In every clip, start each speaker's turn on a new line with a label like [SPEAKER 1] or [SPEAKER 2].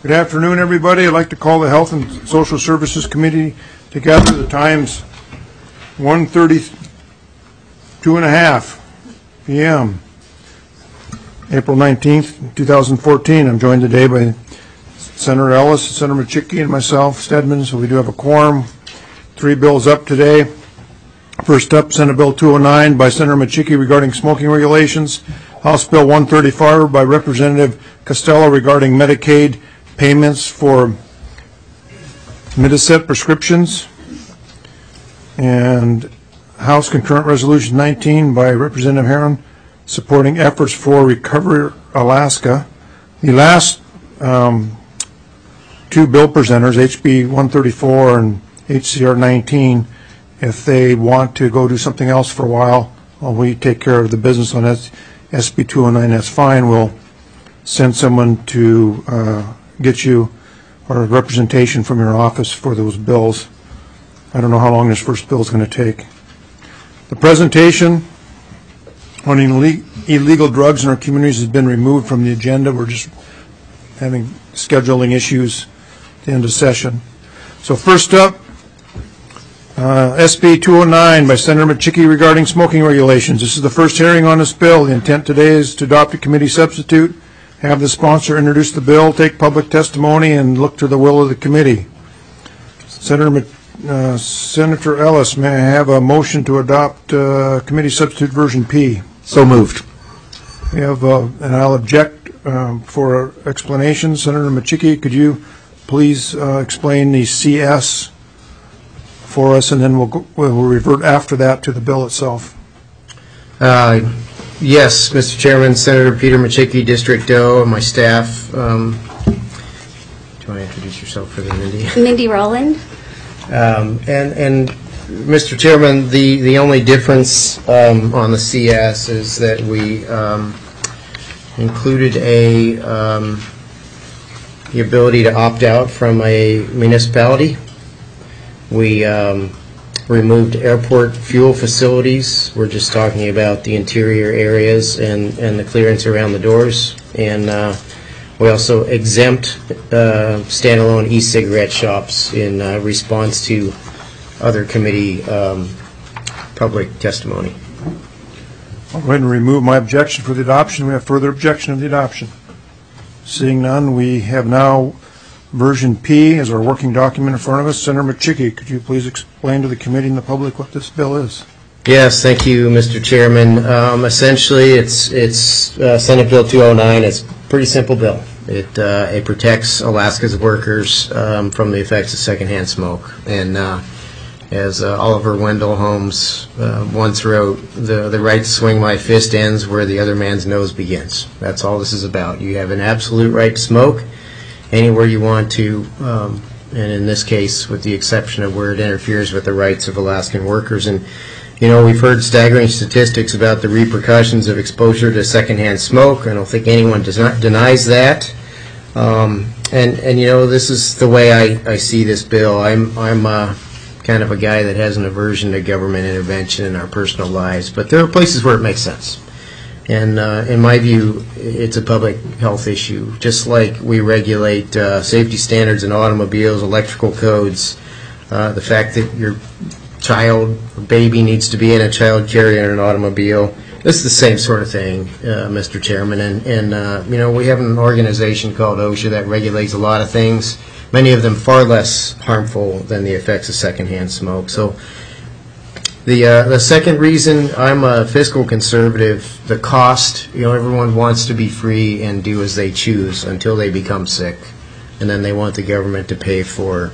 [SPEAKER 1] Good afternoon, everybody. I'd like to call the Health and Social Services Committee together. The time's 1:32:30 p.m. April 19th, 2014. I'm joined today by Senator Ellis, Senator Machicki, and myself, Stedman, so we do have a quorum. 3 bills up today. First up, Senate Bill 209 by Senator Machicki regarding smoking regulations. House Bill 134 by Representative Costello regarding Medicaid payments for Midicet prescriptions. And House Concurrent Resolution 19 by Representative Herron supporting efforts for Recovery Alaska. The last 2 bill presenters, HB 134 and HCR 19, if they want to go do something else for a while we take care of the business on SB 209, that's fine. We'll send someone to get you or representation from your office for those bills. I don't know how long this first bill is going to take. The presentation on illegal drugs in our communities has been removed from the agenda. We're just having scheduling issues at the end of session. So first up, SB 209 by Senator Machicki regarding smoking regulations. This is the first hearing on this bill. The intent today is to adopt a committee substitute, have the sponsor introduce the bill, take public testimony, and look to the will of the committee. Senator Ellis, may I have a motion to adopt committee substitute version P?
[SPEAKER 2] So moved.
[SPEAKER 1] We have, and I'll object for explanation. Senator Machicki, could you please explain the CS for us, and then we'll revert after that to the bill itself.
[SPEAKER 2] Yes, Mr. Chairman, Senator Peter Machicki, District O, and my staff. Do you want to introduce yourself for the Mindy?
[SPEAKER 3] Mindy Rowland.
[SPEAKER 2] And Mr. Chairman, the only difference on the CS is that we included the ability to opt out from a municipality. We removed airport fuel facilities. We're just talking about the interior areas and the clearance around the doors. And we also exempt standalone e-cigarette shops in response to other committee public testimony.
[SPEAKER 1] I'll go ahead and remove my objection for the adoption. We have further objection of the adoption. Seeing none, we have now version P as our working document in front of us. Senator Machicki, could you please explain to the committee and the public what this bill is?
[SPEAKER 2] Yes, thank you, Mr. Chairman. Essentially, it's Senate Bill 209. It's a pretty simple bill. It protects Alaska's workers from the effects of secondhand smoke. And as Oliver Wendell Holmes once wrote, the right to swing my fist ends where the other man's nose begins. That's all this is about. You have an absolute right to smoke anywhere you want to, and in this case, with the exception of where it interferes with the rights of Alaskan workers. And you know, we've heard staggering statistics about the repercussions of exposure to secondhand smoke. I don't think anyone denies that. And you know, this is the way I see this bill. I'm kind of a guy that has an aversion to government intervention in our personal lives, but there are places where it makes sense. And in my view, it's a public health issue. Just like we regulate safety standards in automobiles, electrical codes, the fact that your child or baby needs to be in a child carrier in an automobile. This is the same sort of thing, Mr. Chairman. And you know, we have an organization called OSHA that regulates a lot of things, many of them far less harmful than the effects of secondhand smoke. So the second reason, I'm a fiscal conservative. The cost, you know, everyone wants to be free and do as they choose until they become sick, and then they want the government to pay for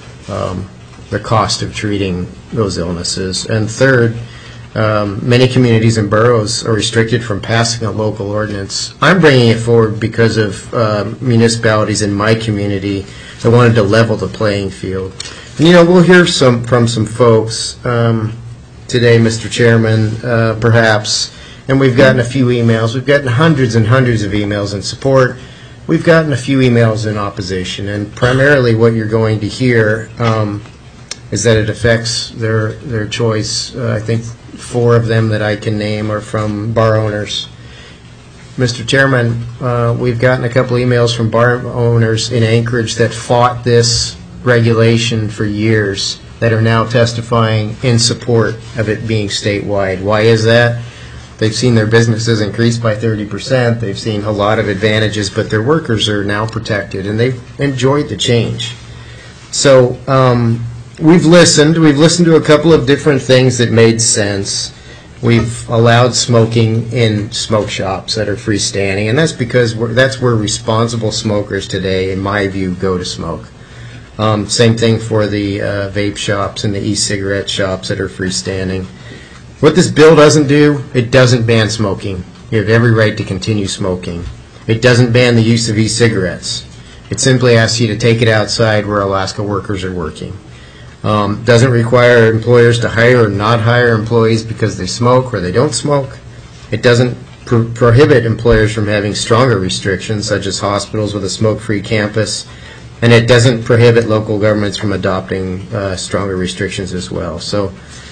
[SPEAKER 2] the cost of treating those illnesses. And third, many communities and boroughs are restricted from passing a local ordinance. I'm bringing it forward because of municipalities in my community that wanted to level the playing field. And, you know, we'll hear from some folks today, Mr. Chairman, perhaps, and we've gotten a few emails. We've gotten hundreds and hundreds of emails in support. We've gotten a few emails in opposition, and primarily what you're going to hear is that it affects their choice. I think 4 of them that I can name are from bar owners. Mr. Chairman, we've gotten a couple emails from bar owners in Anchorage that fought this regulation for years that are now testifying in support of it being statewide. Why is that? They've seen their businesses increase by 30%. They've seen a lot of advantages, but their workers are now protected, and they've enjoyed the change. So we've listened to a couple of different things that made sense. We've allowed smoking in smoke shops that are freestanding, and that's because that's where responsible smokers today, in my view, go to smoke. Same thing for the vape shops and the e-cigarette shops that are freestanding. What this bill doesn't do, it doesn't ban smoking. You have every right to continue smoking. It doesn't ban the use of e-cigarettes. It simply asks you to take it outside where Alaska workers are working. Doesn't require employers to hire or not hire employees because they smoke or they don't smoke. It doesn't prohibit employers from having stronger restrictions, such as hospitals with a smoke-free campus. And it doesn't prohibit local governments from adopting stronger restrictions as well. So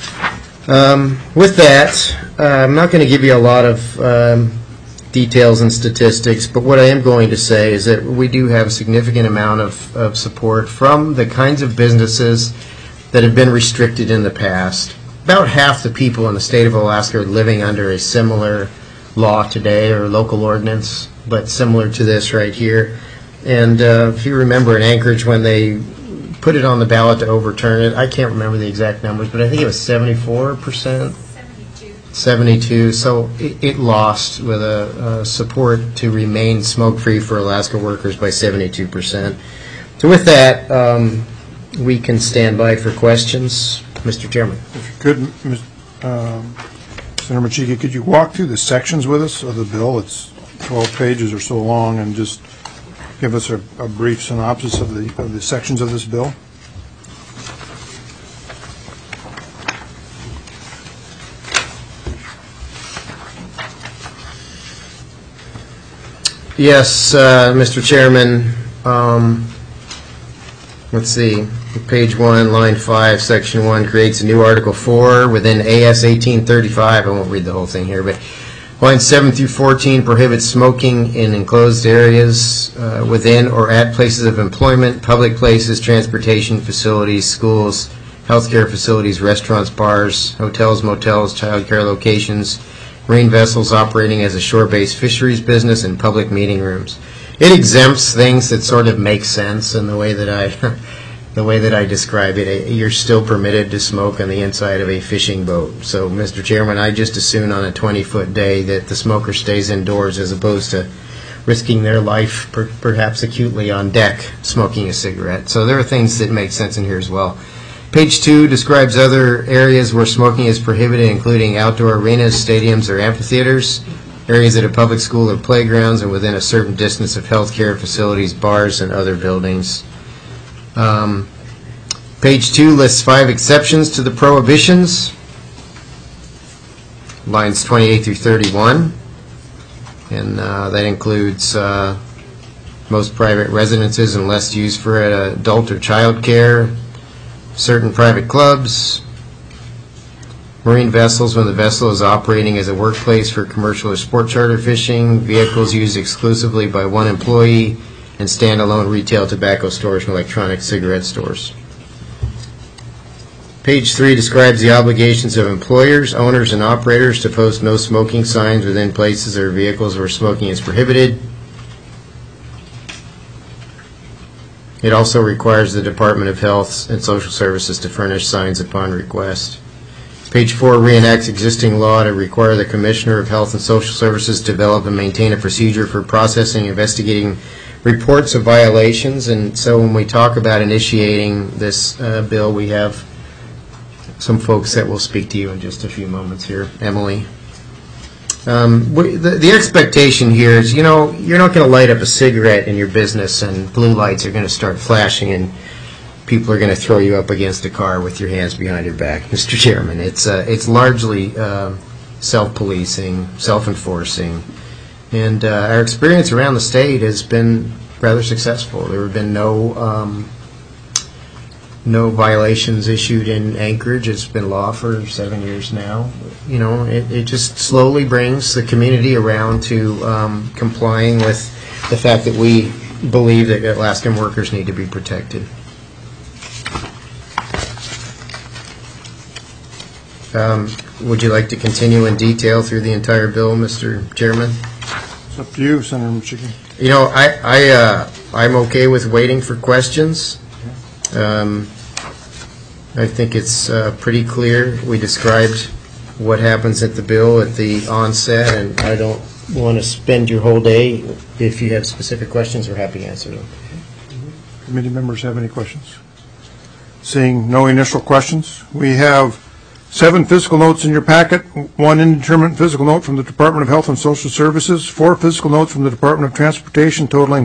[SPEAKER 2] with that, I'm not going to give you a lot of details and statistics, but what I am going to say is that we do have a significant amount of support from the kinds of businesses that have been restricted in the past. About half the people in the state of Alaska are living under a similar law today, or local ordinance, but similar to this right here. And if you remember in Anchorage when they put it on the ballot to overturn it, I can't remember the exact numbers, but I think it was 74%? 72. So it lost with a support to remain smoke-free for Alaska workers by 72%. So with that, we can stand by for questions. Mr. Chairman.
[SPEAKER 1] If you could, Senator Machiki, could you walk through the sections with us of the bill? It's 12 pages or so long, and just give us a brief synopsis of the sections of this bill.
[SPEAKER 2] Yes, Mr. Chairman. Let's see. Page 1, line 5, section 1 creates a new Article 4 within AS 1835. I won't read the whole thing here, but lines 7 through 14 prohibits smoking in enclosed areas within or at places of employment, public places, transportation facilities, schools, healthcare facilities, restaurants, bars, hotels, motels, child care locations, marine vessels operating as a shore-based fisheries business, and public meeting rooms. It exempts things that sort of make sense in the way that I describe it. You're still permitted to smoke on the inside of a fishing boat. So, Mr. Chairman, I just assume on a 20-foot day that the smoker stays indoors as opposed to risking their life, perhaps acutely on deck, smoking a cigarette. So there are things that make sense in here as well. Page 2 describes other areas where smoking is prohibited, including outdoor arenas, stadiums, or amphitheaters, areas at a public school or playgrounds, and within a certain distance of healthcare facilities, bars, and other buildings. Page 2 lists 5 exceptions to the prohibitions, lines 28 through 31, and that includes most private residences unless used for adult or child care, certain private clubs, marine vessels when the vessel is operating as a workplace for commercial or sport charter fishing, vehicles used exclusively by one employee, and standalone retail tobacco stores and electronic cigarette stores. Page 3 describes the obligations of employers, owners, and operators to post no smoking signs within places or vehicles where smoking is prohibited. It also requires the Department of Health and Social Services to furnish signs upon request. Page 4 reenacts existing law to require the Commissioner of Health and Social Services to develop and maintain a procedure for processing and investigating reports of violations. And so when we talk about initiating this bill, we have some folks that will speak to you in just a few moments here. Emily. The expectation here is, you know, you're not going to light up a cigarette in your business and blue lights are going to start flashing and people are going to throw you up against a car with your hands behind your back, Mr. Chairman. It's largely self-policing, self-enforcing, and our experience around the state has been rather successful. There have been no no violations issued in Anchorage. It's been law for 7 years now. You know, it just slowly brings the community around to complying with the fact that we believe that Alaskan workers need to be protected. Would you like to continue in detail through the entire bill, Mr. Chairman?
[SPEAKER 1] It's up to you, Senator Michigan.
[SPEAKER 2] You know, I'm okay with waiting for questions. I think it's pretty clear. We described what happens at the bill at the onset, and I don't want to spend your whole day. If you have specific questions, we're happy to answer them.
[SPEAKER 1] Committee members have any questions? Seeing no initial questions, we have 7 physical notes in your packet, 1 indeterminate physical note from the Department of Health and Social Services, 4 physical notes from the Department of Transportation totaling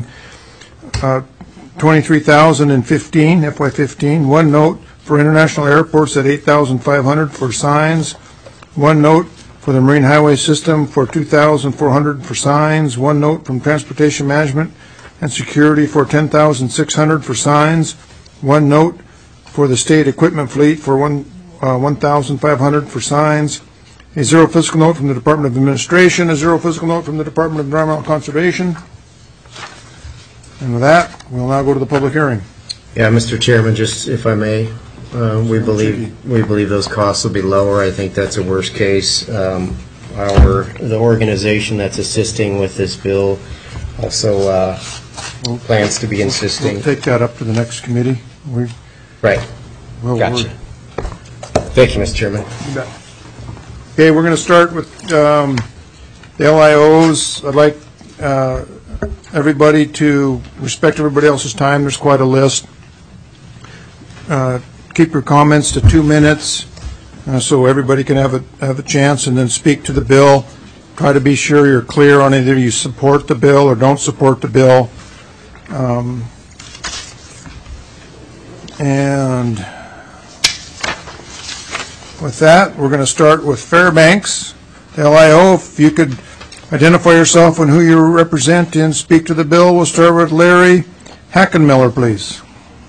[SPEAKER 1] $23,015, FY15, 1 note for international airports at $8,500 for signs, 1 note for the Marine Highway System for $2,400 for signs, 1 note from Transportation Management and Security for $10,600 for signs, 1 note for the State Equipment Fleet for $1,500 for signs, a 0 physical note from the Department of Administration, a 0 physical note from the Department of Environmental Conservation. And with that, we'll now go to the public hearing.
[SPEAKER 2] Yeah, Mr. Chairman, just if I may, we believe those costs will be lower. I think that's a worst case. The organization that's assisting with this bill also plans to be insisting.
[SPEAKER 1] We'll take that up to the next committee.
[SPEAKER 2] Right. Gotcha. Thank you, Mr. Chairman.
[SPEAKER 1] Okay, we're going to start with the LIOs. I'd like everybody to respect everybody else's time. There's quite a list. Keep your comments to 2 minutes so everybody can have a chance, and then speak to the bill. Try to be sure you're clear on either you support the bill or don't support the bill. And with that, we're going to start with Fairbanks, the LIO. If you could identify yourself and who you represent and speak to the bill. We'll start with Larry Hackenmiller, please.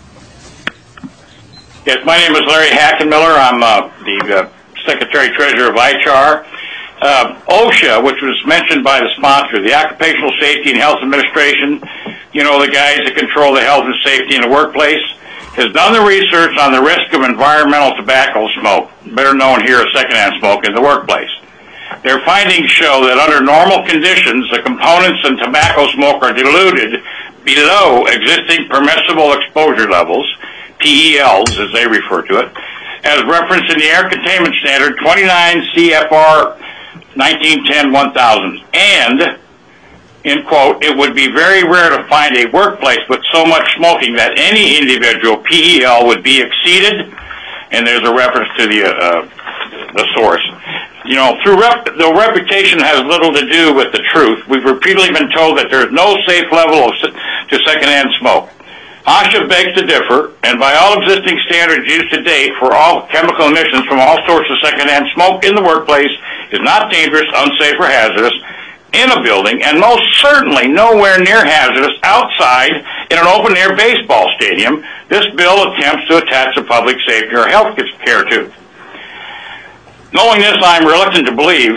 [SPEAKER 3] Yes, my name is Larry Hackenmiller. I'm the Secretary-Treasurer of ICHAR. OSHA, which was mentioned by the sponsor, the Occupational Safety and Health Administration, you know, the guys that control the health and safety in the workplace, has done the research on the risk of environmental tobacco smoke, better known here as secondhand smoke, in the workplace. Their findings show that under normal conditions, the components in tobacco smoke are diluted below existing permissible exposure levels, PELs as they refer to it, as referenced in the Air Containment Standard 29 CFR 1910-1000. And, in quote, it would be very rare to find a workplace with so much smoking that any individual PEL would be exceeded, and there's a reference to the source. You know, the reputation has little to do with the truth. We've repeatedly been told that there's no safe level to secondhand smoke. OSHA begs to differ, and by all existing standards used to date for all chemical emissions from all sorts of secondhand smoke in the workplace is not dangerous, unsafe, or hazardous in a building, and most certainly nowhere near hazardous outside in an open-air baseball stadium. This bill attempts to attach the public safety or health care to. Knowing this, I'm reluctant to believe,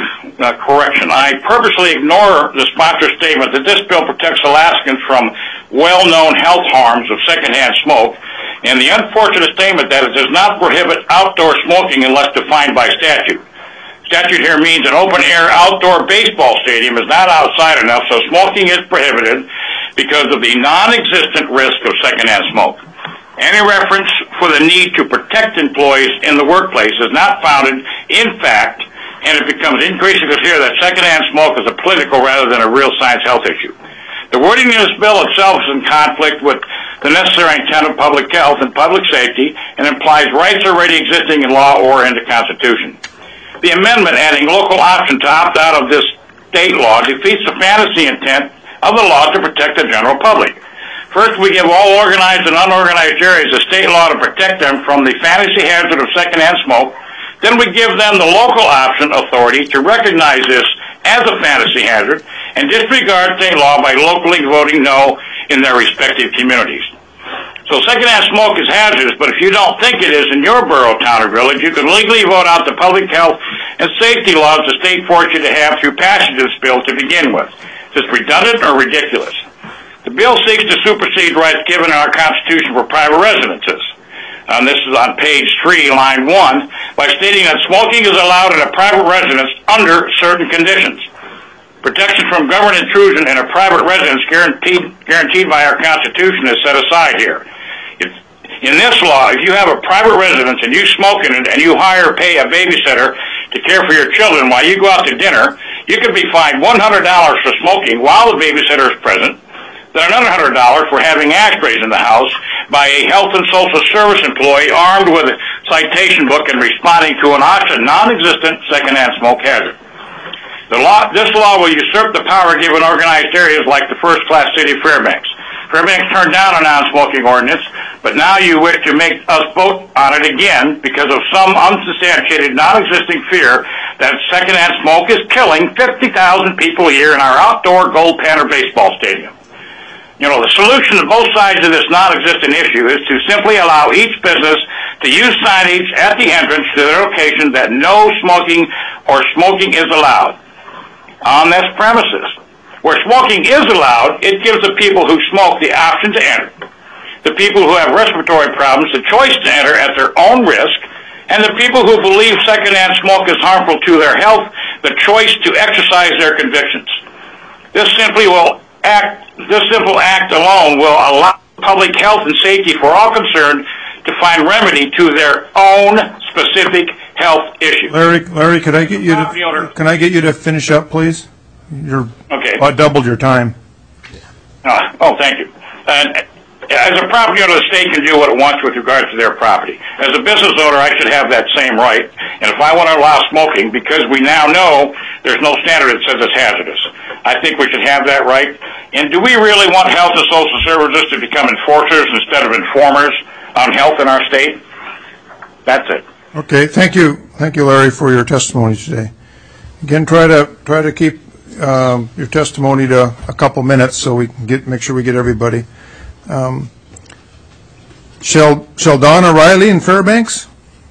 [SPEAKER 3] I purposely ignore the sponsor's statement that this bill protects Alaskans from well-known health harms of secondhand smoke, and the unfortunate statement that it does not prohibit outdoor smoking unless defined by statute. Statute here means an open-air outdoor baseball stadium is not outside enough, so smoking is prohibited because of the non-existent risk of secondhand smoke. Any reference for the need to protect employees in the workplace is not founded in fact, and it becomes increasingly clear that secondhand smoke is a political rather than a real science health issue. The wording in this bill itself is in conflict with the necessary intent of public health and public safety and implies rights already existing in law or in the Constitution. The amendment adding local option to opt out of this state law defeats the fantasy intent of the law to protect the general public. First, we give all organized and unorganized areas a state law to protect them from the fantasy hazard of secondhand smoke. Then we give them the local option authority to recognize this as a fantasy hazard and disregard state law by locally voting no in their respective communities. So secondhand smoke is hazardous, but if you don't think it is in your borough, town, or village, you can legally vote out the public health and safety laws the state forced you to have through passage of this bill to begin with. Is this redundant or ridiculous? The bill seeks to supersede rights given in our Constitution for private residences. This is on page 3, line 1, by stating that smoking is allowed in a private residence under certain conditions. Protection from government intrusion in a private residence guaranteed by our Constitution is set aside here. In this law, if you have a private residence and you smoke in it and you hire or pay a babysitter to care for your children while you go out to dinner, you could be fined $100 for smoking while the babysitter is present, then another $100 for having ashtrays in the house by a health and social service employee armed with a citation book and responding to an often non-existent secondhand smoke hazard. This law will usurp the power given organized areas like the first-class city of Fairbanks. Fairbanks turned down a non-smoking ordinance, but now you wish to make us vote on it again because of some unsubstantiated, non-existing fear that secondhand smoke is killing 50,000 people a year in our outdoor Gold Panther baseball stadium. You know, the solution to both sides of this non-existent issue is to simply allow each business to use signage at the entrance to their location that no smoking or smoking is allowed on this premises. Where smoking is allowed, it gives the people who smoke the option to enter. The people who have respiratory problems the choice to enter at their own risk, and the people who believe secondhand smoke is harmful to their health the choice to exercise their convictions. This simple act alone will allow public health and safety for all concerned to find remedy to their own specific health issues.
[SPEAKER 1] Larry, could I get you to finish up, please? You're
[SPEAKER 3] okay.
[SPEAKER 1] Doubled your time.
[SPEAKER 3] Thank you. As a property owner, the state can do what it wants with regards to their property. As a business owner, I should have that same right. And if I want to allow smoking, because we now know there's no standard that says it's hazardous, I think we should have that right. And do we really want health and social services to become enforcers instead of informers on health in our state? That's it.
[SPEAKER 1] Okay, thank you, Larry, for your testimony today. Again, try to keep your testimony to a couple minutes so we can make sure we get everybody. Sheldon Riley in Fairbanks.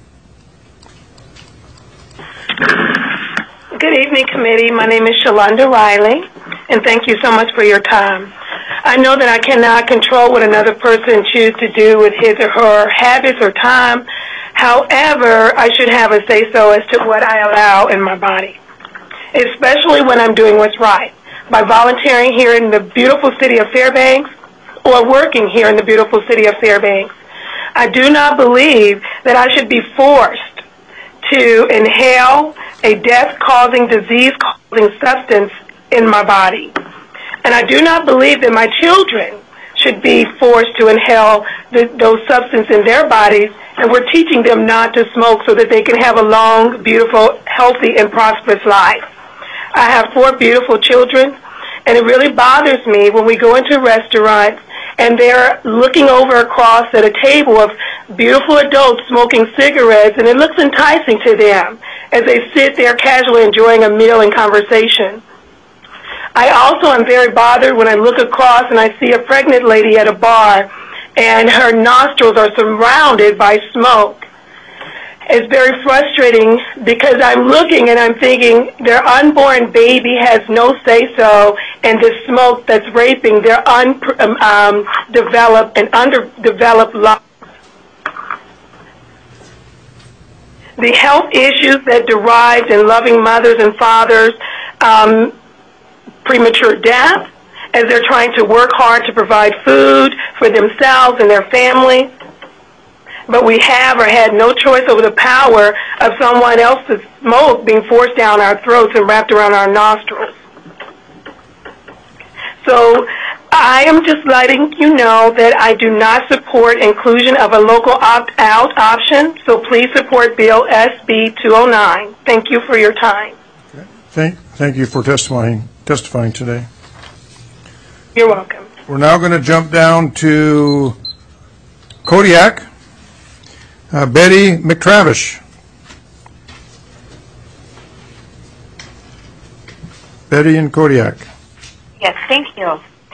[SPEAKER 4] Good evening, committee. My name is Shalonda Riley, and thank you so much for your time. I know that I cannot control what another person chooses to do with his or her habits or time. However, I should have a say-so as to what I allow in my body, especially when I'm doing what's right, by volunteering here in the beautiful city of Fairbanks or working here in the beautiful city of Fairbanks. I do not believe that I should be forced to inhale a death-causing, disease-causing substance in my body. And I do not believe that my children should be forced to inhale those substances in their bodies, and we're teaching them not to smoke so that they can have a long, beautiful, healthy, and prosperous life. I have 4 beautiful children, and it really bothers me when we go into restaurants and they're looking over across at a table of beautiful adults smoking cigarettes, and it looks enticing to them as they sit there casually enjoying a meal and conversation. I also am very bothered when I look across and I see a pregnant lady at a bar and her nostrils are surrounded by smoke. It's very frustrating because I'm looking and I'm thinking their unborn baby has no say-so in the smoke that's raping their undeveloped and underdeveloped lungs. The health issues that derive in loving mothers and fathers, premature death, as they're trying to work hard to provide food for themselves and their families. But we have or had no choice over the power of someone else's smoke being forced down our throats and wrapped around our nostrils. So I am just letting you know that I do not support inclusion of a local opt-out option, so please support Bill SB 209. Thank you for your time.
[SPEAKER 1] Thank you for testifying today.
[SPEAKER 4] You're welcome.
[SPEAKER 1] We're now going to jump down to Kodiak. Betty McTravish. Betty in Kodiak.
[SPEAKER 5] Yes, thank you.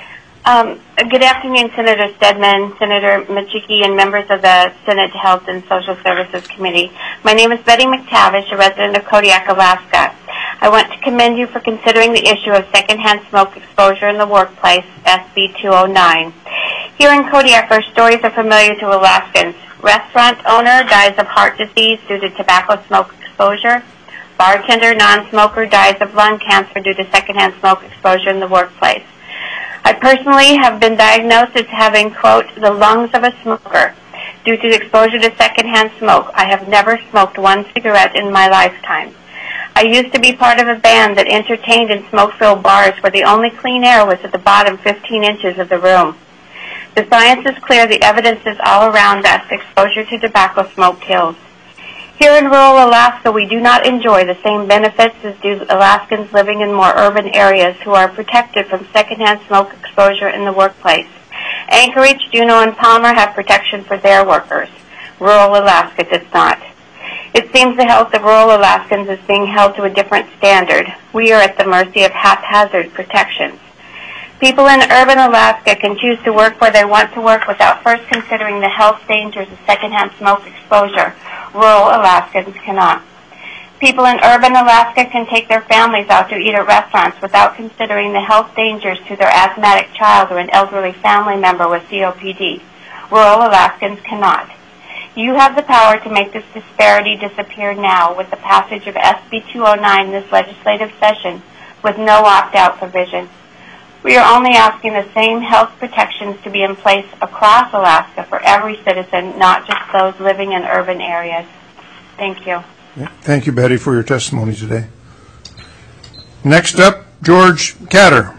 [SPEAKER 5] Good afternoon, Senator Stedman, Senator Machiki, and members of the Senate Health and Social Services Committee. My name is Betty McTavish, a resident of Kodiak, Alaska. I want to commend you for considering the issue of secondhand smoke exposure in the workplace, SB 209. Here in Kodiak, our stories are familiar to Alaskans. Restaurant owner dies of heart disease due to tobacco smoke exposure. Bartender, non-smoker, dies of lung cancer due to secondhand smoke exposure in the workplace. I personally have been diagnosed as having, quote, the lungs of a smoker due to exposure to secondhand smoke. I have never smoked one cigarette in my lifetime. I used to be part of a band that entertained in smoke-filled bars where the only clean air was at the bottom 15 inches of the room. The science is clear. The evidence is all around us. Exposure to tobacco smoke kills. Here in rural Alaska, we do not enjoy the same benefits as do Alaskans living in more urban areas who are protected from secondhand smoke exposure in the workplace. Anchorage, Juneau, and Palmer have protection for their workers. Rural Alaska does not. It seems the health of rural Alaskans is being held to a different standard. We are at the mercy of haphazard protections. People in urban Alaska can choose to work where they want to work without first considering the health dangers of secondhand smoke exposure. Rural Alaskans cannot. People in urban Alaska can take their families out to eat at restaurants without considering the health dangers to their asthmatic child or an elderly family member with COPD. Rural Alaskans cannot. You have the power to make this disparity disappear now with the passage of SB 209 this legislative session with no opt-out provision. We are only asking the same health protections to be in place across Alaska for every citizen, not just those living in urban areas. Thank you.
[SPEAKER 1] Thank you, Betty, for your testimony today. Next up, George Catter.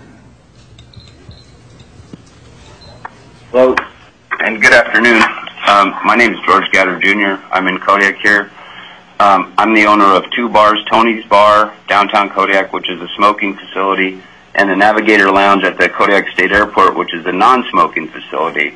[SPEAKER 6] Hello, and good afternoon. My name is George Gatter Jr. I'm in Kodiak here. I'm the owner of two bars, Tony's Bar, downtown Kodiak, which is a smoking facility, and the Navigator Lounge at the Kodiak State Airport, which is a non-smoking facility.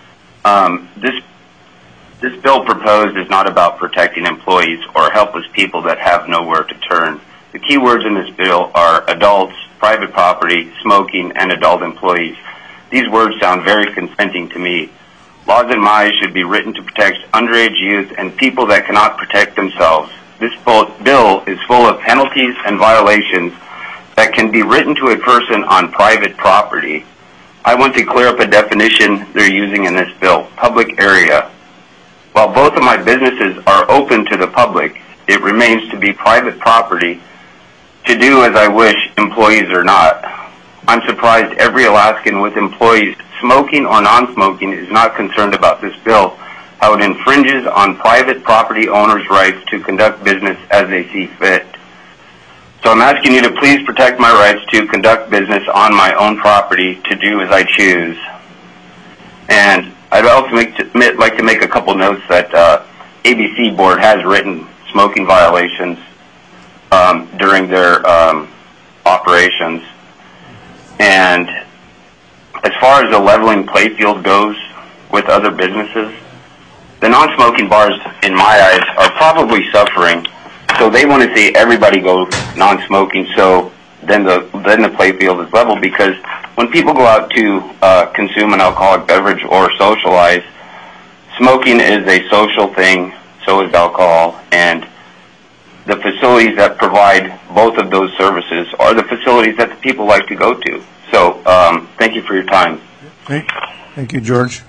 [SPEAKER 6] This bill proposed is not about protecting employees or helpless people that have nowhere to turn. The key words in this bill are adults, private property, smoking, and adult employees. These words sound very consenting to me. Laws in my eyes should be written to protect underage youth and people that cannot protect themselves. This bill is full of penalties and violations that can be written to a person on private property. I want to clear up a definition they're using in this bill, public area. While both of my businesses are open to the public, it remains to be private property to do as I wish, employees or not. I'm surprised every Alaskan with employees, smoking or non-smoking, is not concerned about this bill, how it infringes on private property owners' rights to conduct business as they see fit. So I'm asking you to please protect my rights to conduct business on my own property, to do as I choose. And I'd also like to make a couple notes that ABC Board has written smoking violations during their operations. And as far as the leveling playfield goes with other businesses, the non-smoking bars, in my eyes, are probably suffering. So they want to see everybody go non-smoking, so then the playfield is level, because when people go out to consume an alcoholic beverage or socialize, smoking is a social thing, so is alcohol, and the facilities that provide both of those services are the facilities that the people like to go to. So thank you for your time.
[SPEAKER 1] Thank you, George.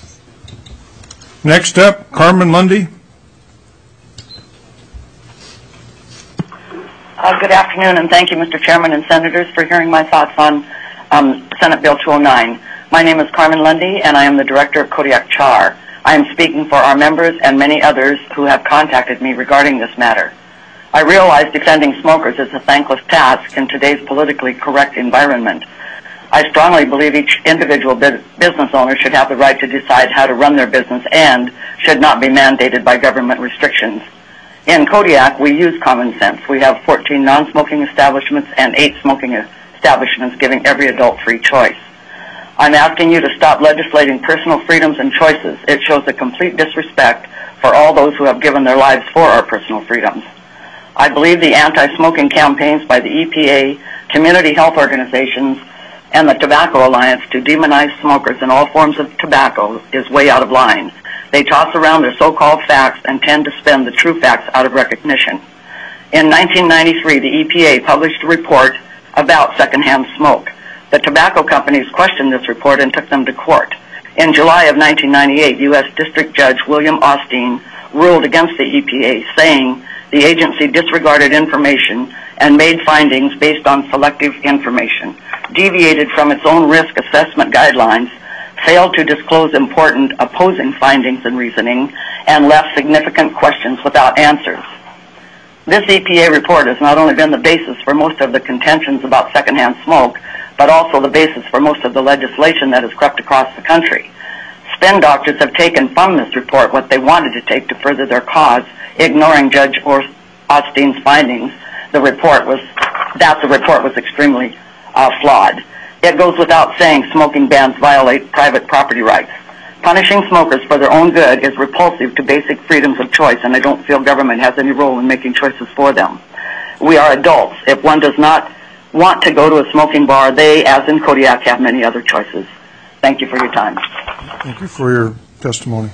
[SPEAKER 1] Next up, Carmen Lundy.
[SPEAKER 7] Good afternoon, and thank you, Mr. Chairman and Senators, for hearing my thoughts on Senate Bill 209. My name is Carmen Lundy, and I am the Director of Kodiak CHAR. I am speaking for our members and many others who have contacted me regarding this matter. I realize defending smokers is a thankless task in today's politically correct environment. I strongly believe each individual business owner should have the right to decide how to run their business and should not be mandated by government restrictions. In Kodiak, we use common sense. We have 14 non-smoking establishments and 8 smoking establishments, giving every adult free choice. I'm asking you to stop legislating personal freedoms and choices. It shows a complete disrespect for all those who have given their lives for our personal freedoms. I believe the anti-smoking campaigns by the EPA, community health organizations, and the Tobacco Alliance to demonize smokers and all forms of tobacco is way out of line. They toss around their so-called facts and tend to spin the true facts out of recognition. In 1993, the EPA published a report about secondhand smoke. The tobacco companies questioned this report and took them to court. In July of 1998, U.S. District Judge William Osteen ruled against the EPA, saying the agency disregarded information and made findings based on selective information, deviated from its own risk assessment guidelines, failed to disclose important opposing findings and reasoning, and left significant questions without answers. This EPA report has not only been the basis for most of the contentions about secondhand smoke, but also the basis for most of the legislation that has crept across the country. Spin doctors have taken from this report what they wanted to take to further their cause, ignoring Judge Osteen's findings. The report was extremely flawed. It goes without saying smoking bans violate private property rights. Punishing smokers for their own good is repulsive to basic freedoms of choice, and I don't feel government has any role in making choices for them. We are adults. If one does not want to go to a smoking bar, they, as in Kodiak, have many other choices. Thank you for your time.
[SPEAKER 1] Thank you for your testimony.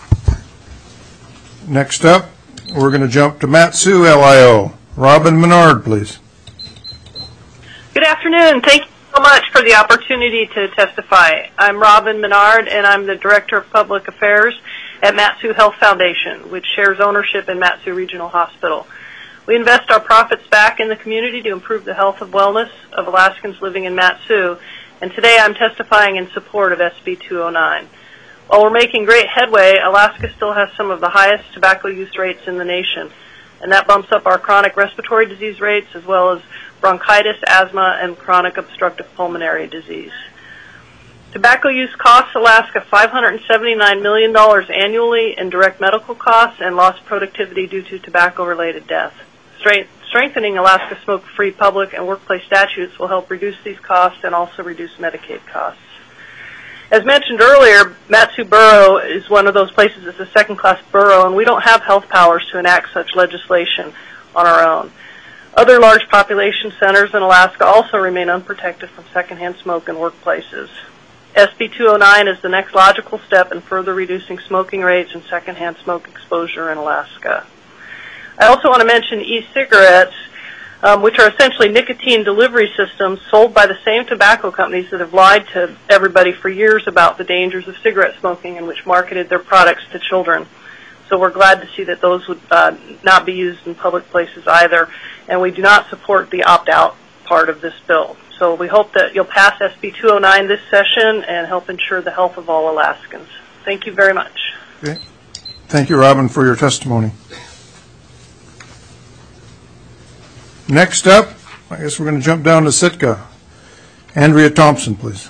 [SPEAKER 1] Next up, we're going to jump to Mat-Su, LIO. Robin Menard, please.
[SPEAKER 8] Good afternoon. Thank you so much for the opportunity to testify. I'm Robin Menard, and I'm the Director of Public Affairs at Mat-Su Health Foundation, which shares ownership in Mat-Su Regional Hospital. We invest our profits back in the community to improve the health and wellness of Alaskans living in Mat-Su, and today I'm testifying in support of SB 209. While we're making great headway, Alaska still has some of the highest tobacco use rates in the nation, and that bumps up our chronic respiratory disease rates as well as bronchitis, asthma, and chronic obstructive pulmonary disease. Tobacco use costs Alaska $579 million annually in direct medical costs and lost productivity due to tobacco-related death. Strengthening Alaska smoke-free public and workplace statutes will help reduce these costs and also reduce Medicaid costs. As mentioned earlier, Mat-Su Borough is one of those places that's a second-class borough, and we don't have health powers to enact such legislation on our own. Other large population centers in Alaska also remain unprotected from secondhand smoke in workplaces. SB 209 is the next logical step in further reducing smoking rates and secondhand smoke exposure in Alaska. I also want to mention e-cigarettes, which are essentially nicotine delivery systems sold by the same tobacco companies that have lied to everybody for years about the dangers of cigarette smoking and which marketed their products to children. So we're glad to see that those would not be used in public places either, and we do not support the opt-out part of this bill. So we hope that you'll pass SB 209 this session and help ensure the health of all Alaskans. Thank you very much.
[SPEAKER 1] Okay. Thank you, Robin, for your testimony. Next up, I guess we're going to jump down to Sitka. Andrea Thompson, please.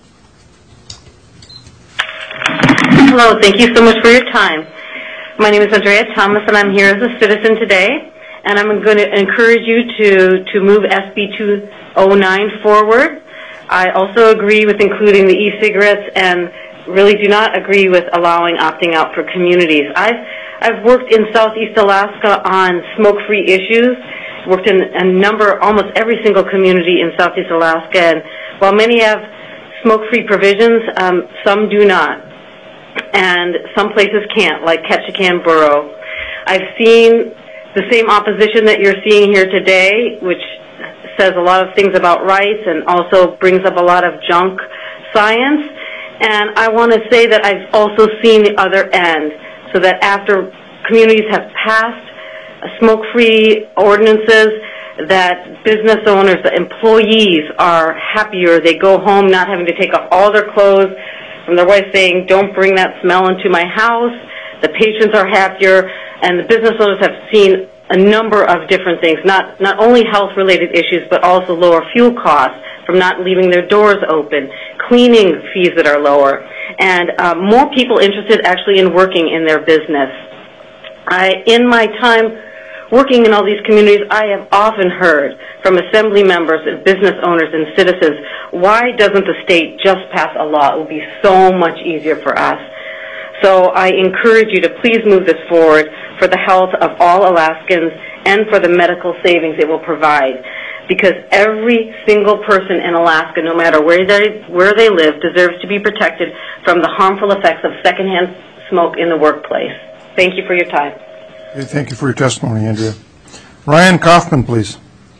[SPEAKER 9] Hello, thank you so much for your time. My name is Andrea Thomas, and I'm here as a citizen today, and I'm going to encourage you to move SB 209 forward. I also agree with including the e-cigarettes and really do not agree with allowing opting out for communities. I've worked in Southeast Alaska on smoke-free issues, worked in almost every single community in Southeast Alaska, and while many have smoke-free provisions, some do not. And some places can't, like Ketchikan Borough. I've seen the same opposition that you're seeing here today, which says a lot of things about rights and also brings up a lot of junk science. And I want to say that I've also seen the other end, so that after communities have passed smoke-free ordinances, that business owners, the employees are happier. They go home not having to take off all their clothes, from their wife saying, don't bring that smell into my house. The patrons are happier, and the business owners have seen a number of different things, not only health-related issues, but also lower fuel costs from not leaving their doors open, cleaning fees that are lower, and more people interested actually in working in their business. In my time working in all these communities, I have often heard from assembly members and business owners and citizens, why doesn't the state just pass a law? It would be so much easier for us. So I encourage you to please move this forward for the health of all Alaskans and for the medical savings it will provide. because every single person in Alaska, no matter where they live, deserves to be protected from the harmful effects of secondhand smoke in the workplace. Thank you for your time.
[SPEAKER 1] Okay, thank you for your testimony, Andrea. Ryan Kaufman, please.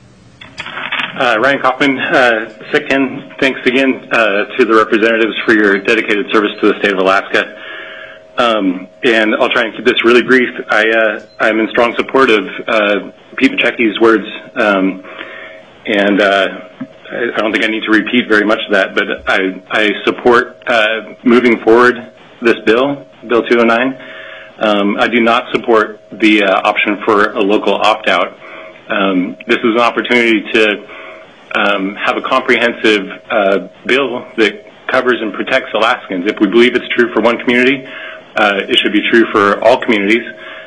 [SPEAKER 10] Ryan Kaufman, SICN, thanks again to the representatives for your dedicated service to the state of Alaska. And I'll try and keep this really brief. I'm in strong support of Pete Maczecki's words, and I don't think I need to repeat very much of that, but I support moving forward this bill, Bill 209. I do not support the option for a local opt-out. This is an opportunity to have a comprehensive bill that covers and protects Alaskans. If we believe it's true for one community, it should be true for all communities.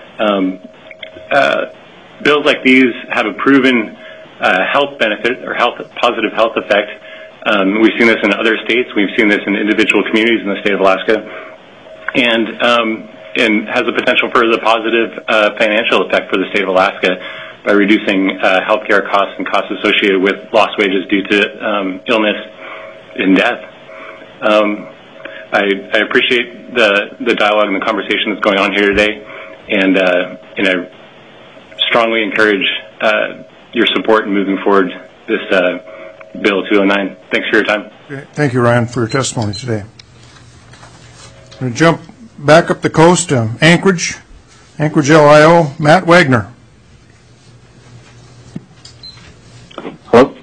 [SPEAKER 10] Bills like these have a proven health benefit or positive health effect. We've seen this in other states. We've seen this in individual communities in the state of Alaska, and has the potential for the positive financial effect for the state of Alaska by reducing healthcare costs and costs associated with lost wages due to illness and death. I appreciate the dialogue and the conversation that's going on here today, and I strongly encourage your support in moving forward this Bill 209. Thanks for your time.
[SPEAKER 1] Okay. Thank you, Ryan, for your testimony today. I'm going to jump back up the coast to Anchorage, LIO, Matt Wagner.
[SPEAKER 11] Hello.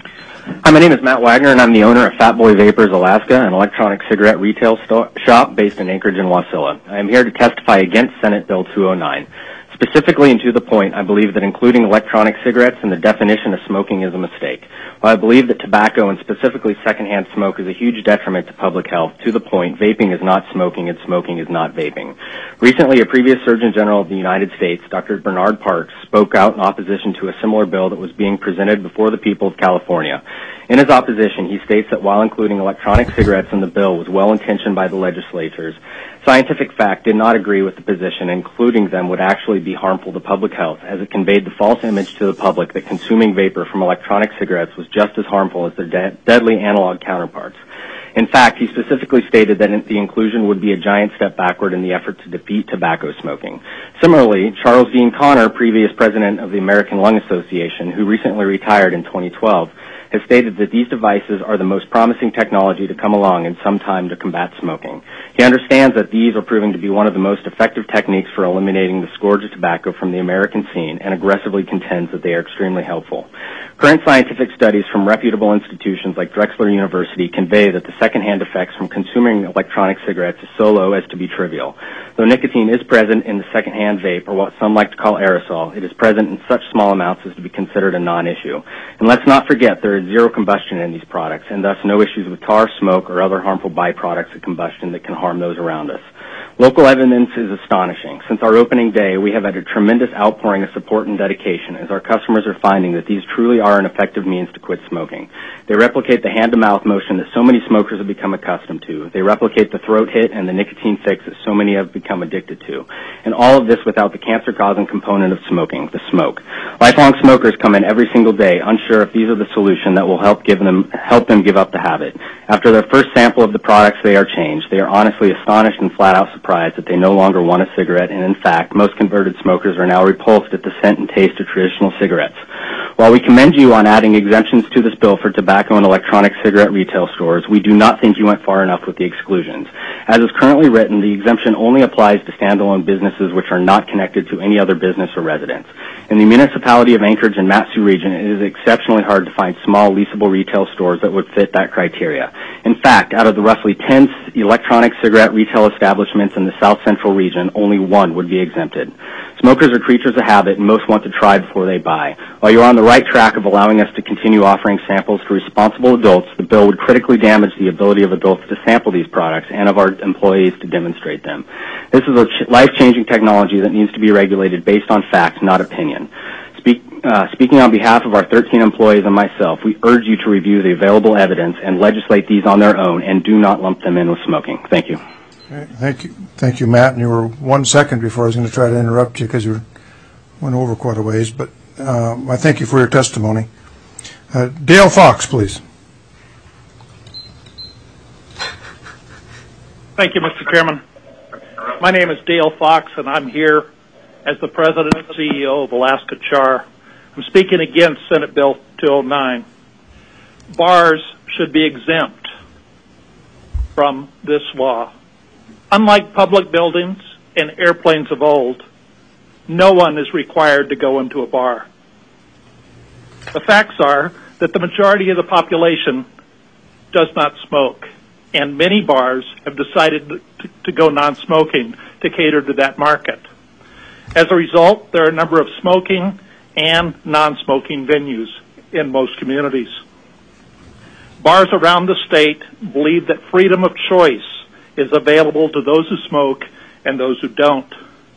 [SPEAKER 11] Hi, my name is Matt Wagner, and I'm the owner of Fat Boy Vapors Alaska, an electronic cigarette retail shop based in Anchorage and Wasilla. I am here to testify against Senate Bill 209. Specifically and to the point, I believe that including electronic cigarettes in the definition of smoking is a mistake. While I believe that tobacco and specifically secondhand smoke is a huge detriment to public health, to the point, vaping is not smoking and smoking is not vaping. Recently, a previous Surgeon General of the United States, Dr. Bernard Parks, spoke out in opposition to a similar bill that was being presented before the people of California. In his opposition, he states that while including electronic cigarettes in the bill was well-intentioned by the legislatures, scientific fact did not agree with the position, including them would actually be harmful to public health, as it conveyed the false image to the public that consuming vapor from electronic cigarettes was just as harmful as their deadly analog counterparts. In fact, he specifically stated that the inclusion would be a giant step backward in the effort to defeat tobacco smoking. Similarly, Charles Dean Connor, previous president of the American Lung Association, who recently retired in 2012, has stated that these devices are the most promising technology to come along in some time to combat smoking. He understands that these are proving to be one of the most effective techniques for eliminating the scourge of tobacco from the American scene, and aggressively contends that they are extremely helpful. Current scientific studies from reputable institutions like Drexel University convey that the secondhand effects from consuming electronic cigarettes is so low as to be trivial. Though nicotine is present in the secondhand vape, or what some like to call aerosol, it is present in such small amounts as to be considered a non-issue. And let's not forget there is zero combustion in these products, and thus no issues with tar, smoke, or other harmful byproducts of combustion that can harm those around us. Local evidence is astonishing. Since our opening day, we have had a tremendous outpouring of support and dedication, as our customers are finding that these truly are an effective means to quit smoking. They replicate the hand-to-mouth motion that so many smokers have become accustomed to. They replicate the throat hit and the nicotine fix that so many have become addicted to. And all of this without the cancer-causing component of smoking, the smoke. Lifelong smokers come in every single day, unsure if these are the solution that will help them give up the habit. After their first sample of the products, they are changed. They are honestly astonished and flat-out surprised that they no longer want a cigarette, and in fact, most converted smokers are now repulsed at the scent and taste of traditional cigarettes. While we commend you on adding exemptions to this bill for tobacco and electronic cigarette retail stores, we do not think you went far enough with the exclusions. As is currently written, the exemption only applies to standalone businesses which are not connected to any other business or residence. In the municipality of Anchorage and Mat-Su region, it is exceptionally hard to find small, leasable retail stores that would fit that criteria. In fact, out of the roughly 10 electronic cigarette retail establishments in the South Central region, only one would be exempted. Smokers are creatures of habit, and most want to try before they buy. While you're on the right track of allowing us to continue offering samples to responsible adults, the bill would critically damage the ability of adults to sample these products and of our employees to demonstrate them. This is a life-changing technology that needs to be regulated based on fact, not opinion. Speaking on behalf of our 13 employees and myself, we urge you to review the available evidence and legislate these on their own, and do not lump them in with smoking. Thank you.
[SPEAKER 1] Okay, thank you, Matt. And you were 1 second before I was going to try to interrupt you because you went over quite a ways. But I thank you for your testimony. Dale Fox, please.
[SPEAKER 12] Thank you, Mr. Chairman. My name is Dale Fox, and I'm here as the President and CEO of Alaska Char. I'm speaking against Senate Bill 209. Bars should be exempt from this law. Unlike public buildings and airplanes of old, no one is required to go into a bar. The facts are that the majority of the population does not smoke, and many bars have decided to go non-smoking to cater to that market. As a result, there are a number of smoking and non-smoking venues in most communities. Bars around the state believe that freedom of choice is available to those who smoke and those who don't.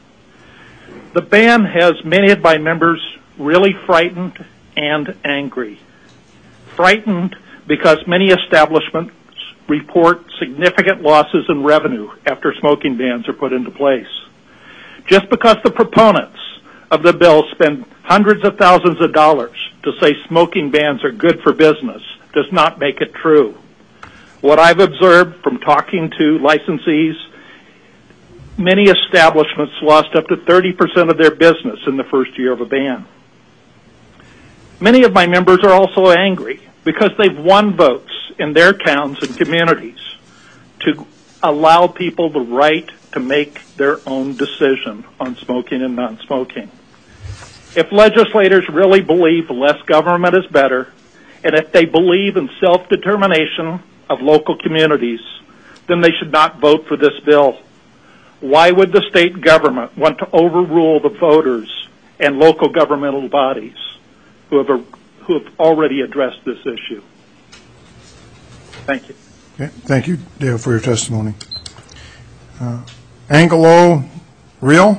[SPEAKER 12] The ban has many of my members really frightened and angry. Frightened because many establishments report significant losses in revenue after smoking bans are put into place. Just because the proponents of the bill spend hundreds of thousands of dollars to say smoking bans are good for business does not make it true. What I've observed from talking to licensees, many establishments lost up to 30% of their business in the first year of a ban. Many of my members are also angry because they've won votes in their towns and communities to allow people the right to make their own decision on smoking and non-smoking. If legislators really believe less government is better, and if they believe in self-determination of local communities, then they should not vote for this bill. Why would the state government want to overrule the voters and local governmental bodies who have already addressed this issue? Thank you.
[SPEAKER 1] Okay. Thank you, Dale, for your testimony. Angelo Real?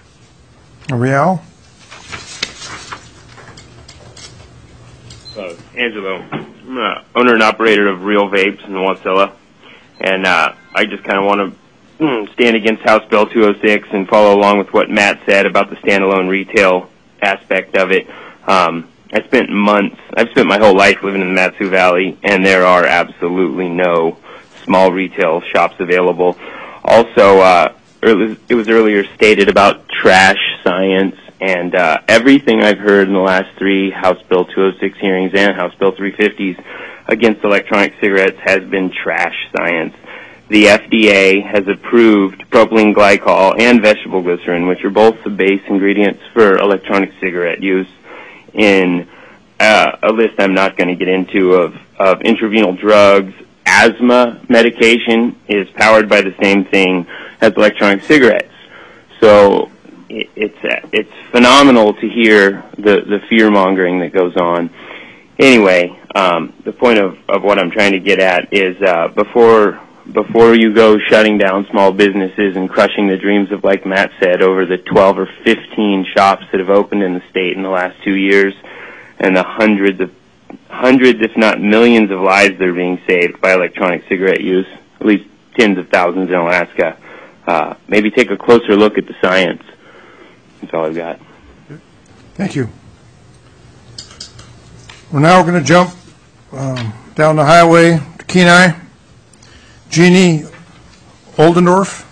[SPEAKER 13] Angelo. I'm owner and operator of Real Vapes in Wasilla, and I just kind of want to stand against House Bill 206 and follow along with what Matt said about the standalone retail aspect of it. I've spent my whole life living in the Mat-Su Valley, and there are absolutely no small retail shops available. Also, it was earlier stated about trash science, and everything I've heard in the last three House Bill 206 hearings and House Bill 350s against electronic cigarettes has been trash science. The FDA has approved propylene glycol and vegetable glycerin, which are both the base ingredients for electronic cigarette use, in a list I'm not going to get into of intravenous drugs. Asthma medication is powered by the same thing as electronic cigarettes. So it's phenomenal to hear the fear-mongering that goes on. Anyway, the point of what I'm trying to get at is before you go shutting down small businesses and crushing the dreams of, like Matt said, over the 12 or 15 shops that have opened in the state in the last 2 years, and the hundreds, if not millions of lives that are being saved by electronic cigarette use, at least tens of thousands in Alaska, maybe take a closer look at the science. That's all I've got.
[SPEAKER 1] Thank you. We're now going to jump down the highway to Kenai. Jeannie Oldendorf.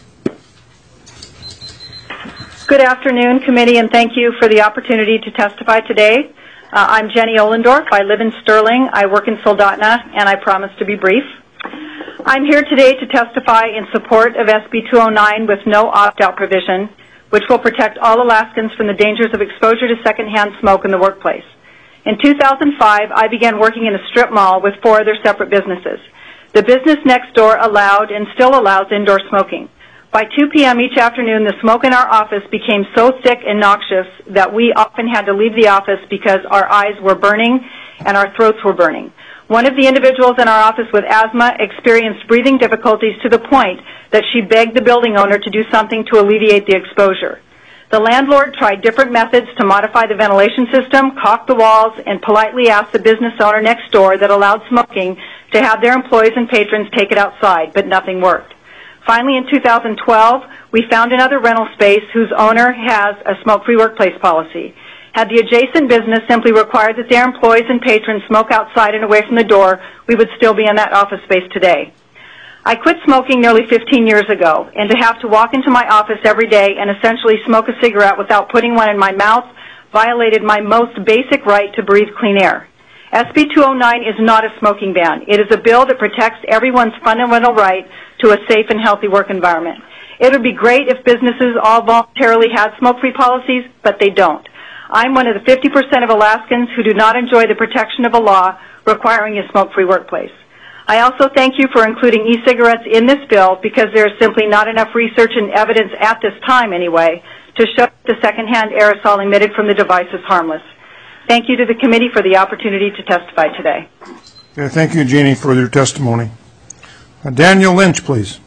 [SPEAKER 14] Good afternoon, committee, and thank you for the opportunity to testify today. I'm Jenny Oldendorf. I live in Sterling. I work in Soldotna, and I promise to be brief. I'm here today to testify in support of SB 209 with no opt-out provision, which will protect all Alaskans from the dangers of exposure to secondhand smoke in the workplace. In 2005, I began working in a strip mall with 4 other separate businesses. The business next door allowed and still allows indoor smoking. By 2 p.m. each afternoon, the smoke in our office became so thick and noxious that we often had to leave the office because our eyes were burning and our throats were burning. One of the individuals in our office with asthma experienced breathing difficulties to the point that she begged the building owner to do something to alleviate the exposure. The landlord tried different methods to modify the ventilation system, caulk the walls, and politely asked the business owner next door that allowed smoking to have their employees and patrons take it outside, but nothing worked. Finally, in 2012, we found another rental space whose owner has a smoke-free workplace policy. Had the adjacent business simply required that their employees and patrons smoke outside and away from the door, we would still be in that office space today. I quit smoking nearly 15 years ago, and to have to walk into my office every day and essentially smoke a cigarette without putting one in my mouth violated my most basic right to breathe clean air. SB 209 is not a smoking ban. It is a bill that protects everyone's fundamental right to a safe and healthy work environment. It would be great if businesses all voluntarily had smoke-free policies, but they don't. I'm one of the 50% of Alaskans who do not enjoy the protection of a law requiring a smoke-free workplace. I also thank you for including e-cigarettes in this bill because there is simply not enough research and evidence at this time anyway to show that the secondhand aerosol emitted from the device is harmless. Thank you to the committee for the opportunity to testify today.
[SPEAKER 1] Okay, thank you, Jeannie, for your testimony. Daniel Lynch, please.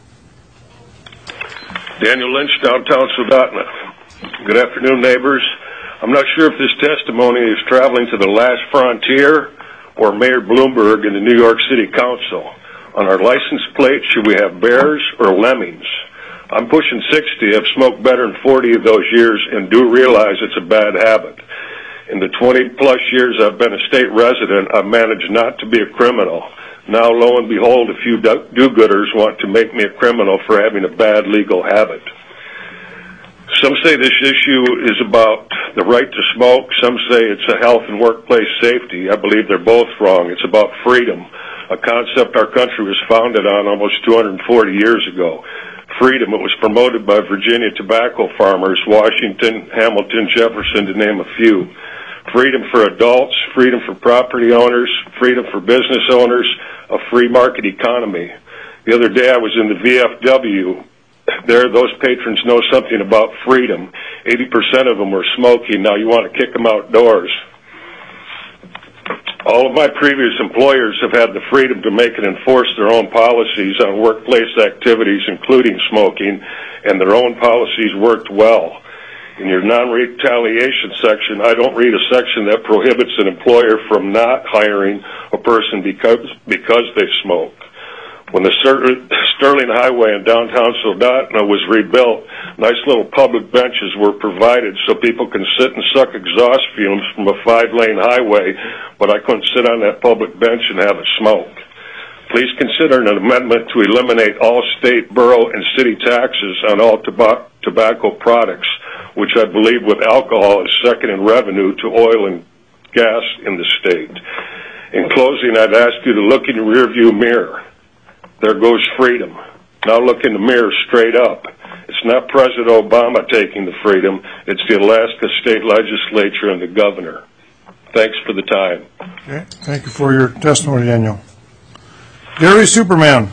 [SPEAKER 15] Daniel Lynch, downtown Soldotna. Good afternoon, neighbors. I'm not sure if this testimony is traveling to the last frontier or Mayor Bloomberg in the New York City Council. On our license plate, should we have bears or lemmings? I'm pushing 60. I've smoked better than 40 of those years and do realize it's a bad habit. In the 20-plus years I've been a state resident, I've managed not to be a criminal. Now, lo and behold, a few do-gooders want to make me a criminal for having a bad legal habit. Some say this issue is about the right to smoke. Some say it's a health and workplace safety. I believe they're both wrong. It's about freedom, a concept our country was founded on almost 240 years ago. Freedom, it was promoted by Virginia tobacco farmers, Washington, Hamilton, Jefferson, to name a few. Freedom for adults, freedom for property owners, freedom for business owners, a free market economy. The other day I was in the VFW. There, those patrons know something about freedom. 80% of them were smoking. Now you want to kick them outdoors. All of my previous employers have had the freedom to make and enforce their own policies on workplace activities, including smoking, and their own policies worked well. In your non-retaliation section, I don't read a section that prohibits an employer from not hiring a person because they smoke. When the Sterling Highway in downtown Soldotna was rebuilt, nice little public benches were provided so people can sit and suck exhaust fumes from a 5-lane highway, but I couldn't sit on that public bench and have a smoke. Please consider an amendment to eliminate all state, borough, and city taxes on all tobacco products, which I believe with alcohol is second in revenue to oil and gas in the state. In closing, I'd ask you to look in your rearview mirror. There goes freedom. Now look in the mirror straight up. It's not President Obama taking the freedom. It's the Alaska State Legislature and the governor. Thanks for the time.
[SPEAKER 1] Okay. Thank you for your testimony, Daniel. Gary Superman.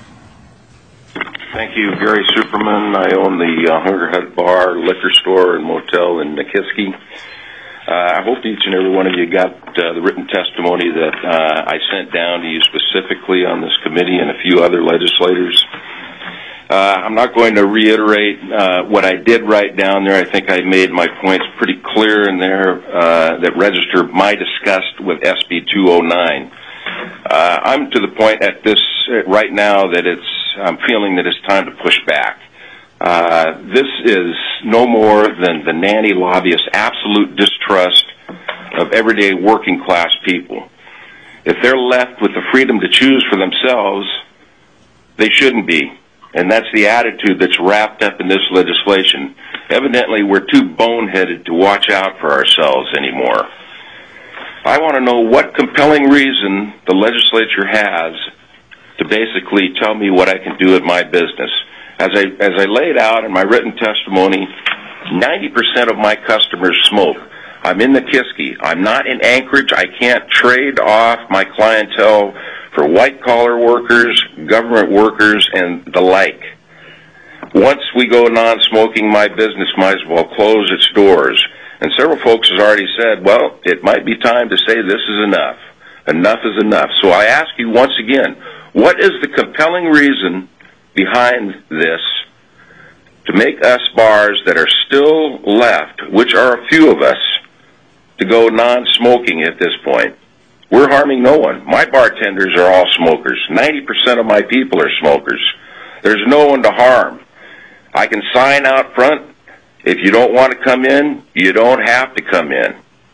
[SPEAKER 16] Thank you, Gary Superman. I own the Hunger Hut Bar, liquor store, and motel in Nikiski. I hope each and every one of you got the written testimony that I sent down to you specifically on this committee and a few other legislators. I'm not going to reiterate what I did write down there. I think I made my points pretty clear in there that register my disgust with SB 209. I'm to the point at this right now that I'm feeling that it's time to push back. This is no more than the nanny lobbyist's absolute distrust of everyday working class people. If they're left with the freedom to choose for themselves, they shouldn't be. And that's the attitude that's wrapped up in this legislation. Evidently, we're too boneheaded to watch out for ourselves anymore. I want to know what compelling reason the legislature has to basically tell me what I can do at my business. As I laid out in my written testimony, 90% of my customers smoke. I'm in Nikiski. I'm not in Anchorage. I can't trade off my clientele for white-collar workers, government workers, and the like. Once we go non-smoking, my business might as well close its doors. And several folks have already said, well, it might be time to say this is enough. Enough is enough. So I ask you once again, what is the compelling reason behind this to make us bars that are still left, which are a few of us, to go non-smoking at this point? We're harming no one. My bartenders are all smokers. 90% of my people are smokers. There's no one to harm. I can sign out front. If you don't want to come in, you don't have to come in.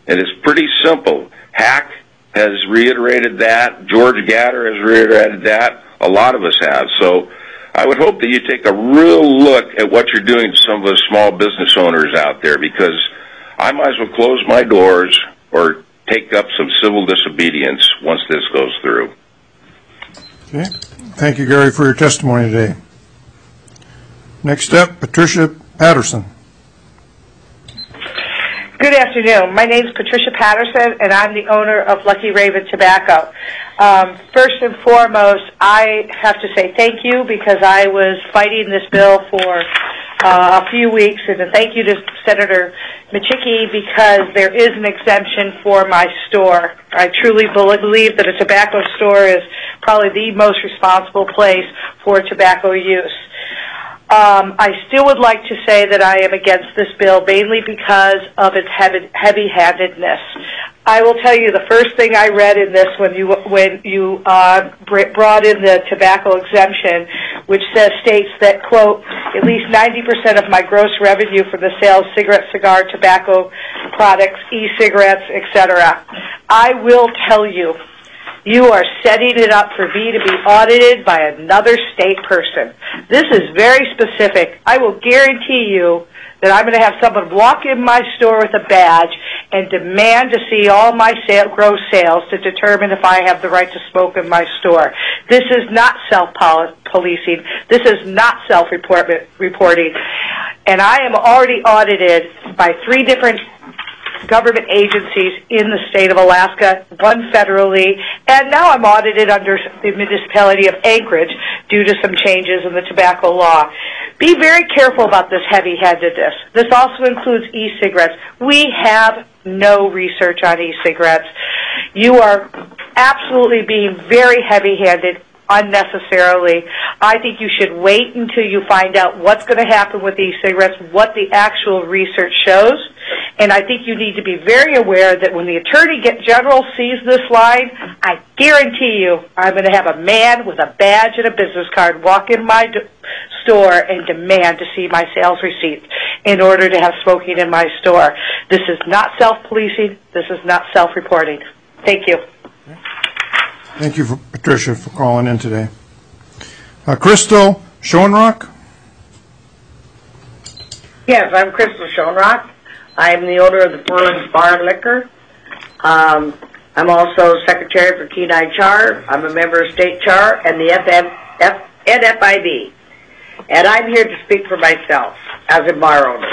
[SPEAKER 16] And it's pretty simple. Hack has reiterated that. George Gatter has reiterated that. A lot of us have. So I would hope that you take a real look at what you're doing to some of the small business owners out there, because I might as well close my doors or take up some civil disobedience once this goes through.
[SPEAKER 1] Okay. Thank you, Gary, for your testimony today. Next up, Patricia Patterson.
[SPEAKER 17] Good afternoon. My name is Patricia Patterson, and I'm the owner of Lucky Raven Tobacco. First and foremost, I have to say thank you, because I was fighting this bill for a few weeks, and a thank you to Senator Machicki, because there is an exemption for my store. I truly believe that a tobacco store is probably the most responsible place for tobacco use. I still would like to say that I am against this bill mainly because of its heavy-handedness. I will tell you the first thing I read in this when you brought in the tobacco exemption, which states that, quote, at least 90% of my gross revenue from the sale of cigarette, cigar, tobacco products, e-cigarettes, etc. I will tell you, you are setting it up for me to be audited by another state person. This is very specific. I will guarantee you that I'm going to have someone walk in my store with a badge and demand to see all my gross sales to determine if I have the right to smoke in my store. This is not self-policing. This is not self-reporting. And I am already audited by 3 different government agencies in the state of Alaska, one federally, and now I'm audited under the municipality of Anchorage due to some changes in the tobacco law. Be very careful about this heavy-handedness. This also includes e-cigarettes. We have no research on e-cigarettes. You are absolutely being very heavy-handed unnecessarily. I think you should wait until you find out what's going to happen with e-cigarettes, what the actual research shows. And I think you need to be very aware that when the Attorney General sees this line, I guarantee you I'm going to have a man with a badge and a business card walk in my store and demand to see my sales receipts in order to have smoking in my store. This is not self-policing. This is not self-reporting. Thank you.
[SPEAKER 1] Thank you, Patricia, for calling in today. Crystal Schoenrock?
[SPEAKER 18] Yes, I'm Crystal Schoenrock. I am the owner of the Furlings Bar and Liquor. I'm also secretary for Kenai Char. I'm a member of State Char and the NFIB. And I'm here to speak for myself as a bar owner.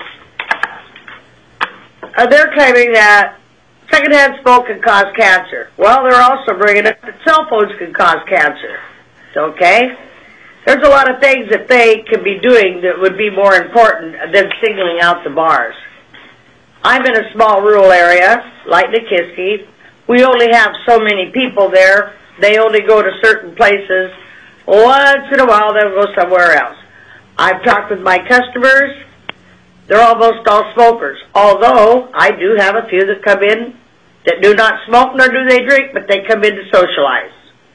[SPEAKER 18] They're claiming that secondhand smoke can cause cancer. Well, they're also bringing up that cell phones can cause cancer. Okay? There's a lot of things that they could be doing that would be more important than singling out the bars. I'm in a small rural area, like Nikiski. We only have so many people there. They only go to certain places. Once in a while, they'll go somewhere else. I've talked with my customers. They're almost all smokers, although I do have a few that come in that do not smoke nor do they drink, but they come in to socialize.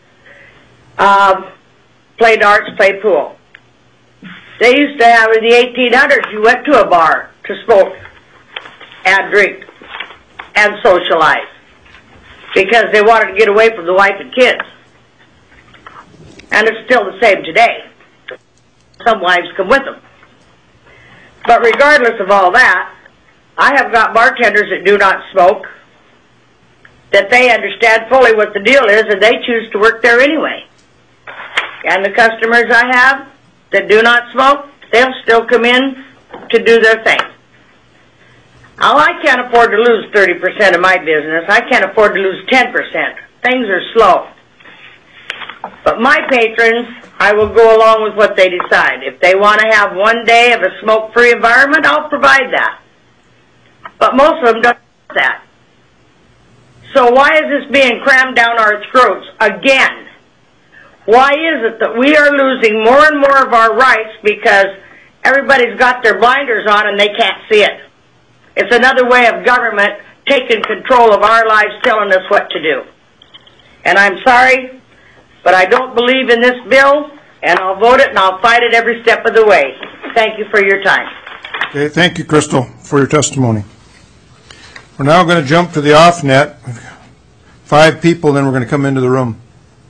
[SPEAKER 18] Play darts, play pool. They used to have, in the 1800s, you went to a bar to smoke and drink and socialize because they wanted to get away from the wife and kids. And it's still the same today. Some wives come with them. But regardless of all that, I have got bartenders that do not smoke, that they understand fully what the deal is, and they choose to work there anyway. And the customers I have that do not smoke, they'll still come in to do their thing. Now, I can't afford to lose 30% of my business. I can't afford to lose 10%. Things are slow. But my patrons, I will go along with what they decide. If they want to have one day of a smoke-free environment, I'll provide that. But most of them don't want that. So why is this being crammed down our throats again? Why is it that we are losing more and more of our rights because everybody's got their blinders on and they can't see it? It's another way of government taking control of our lives, telling us what to do. And I'm sorry, but I don't believe in this bill, and I'll vote it and I'll fight it every step of the way. Thank you for your time.
[SPEAKER 1] Okay, thank you, Crystal, for your testimony. We're now going to jump to the off-net. 5 people, then we're going to come into the room.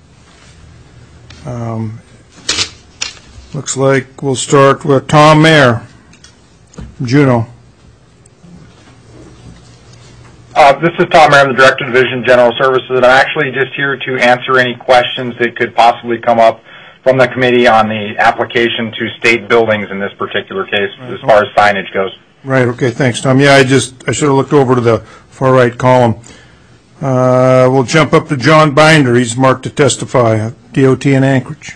[SPEAKER 1] Looks like we'll start with Tom Mayer from Juneau.
[SPEAKER 19] This is Tom Mayer, I'm the Director of Division General Services, and I'm actually just here to answer any questions that could possibly come up from the committee on the application to state buildings in this particular case, as far as signage goes.
[SPEAKER 1] Right, okay, thanks, Tom. Yeah, I should have looked over to the far right column. We'll jump up to John Binder. He's marked to testify, DOT in Anchorage.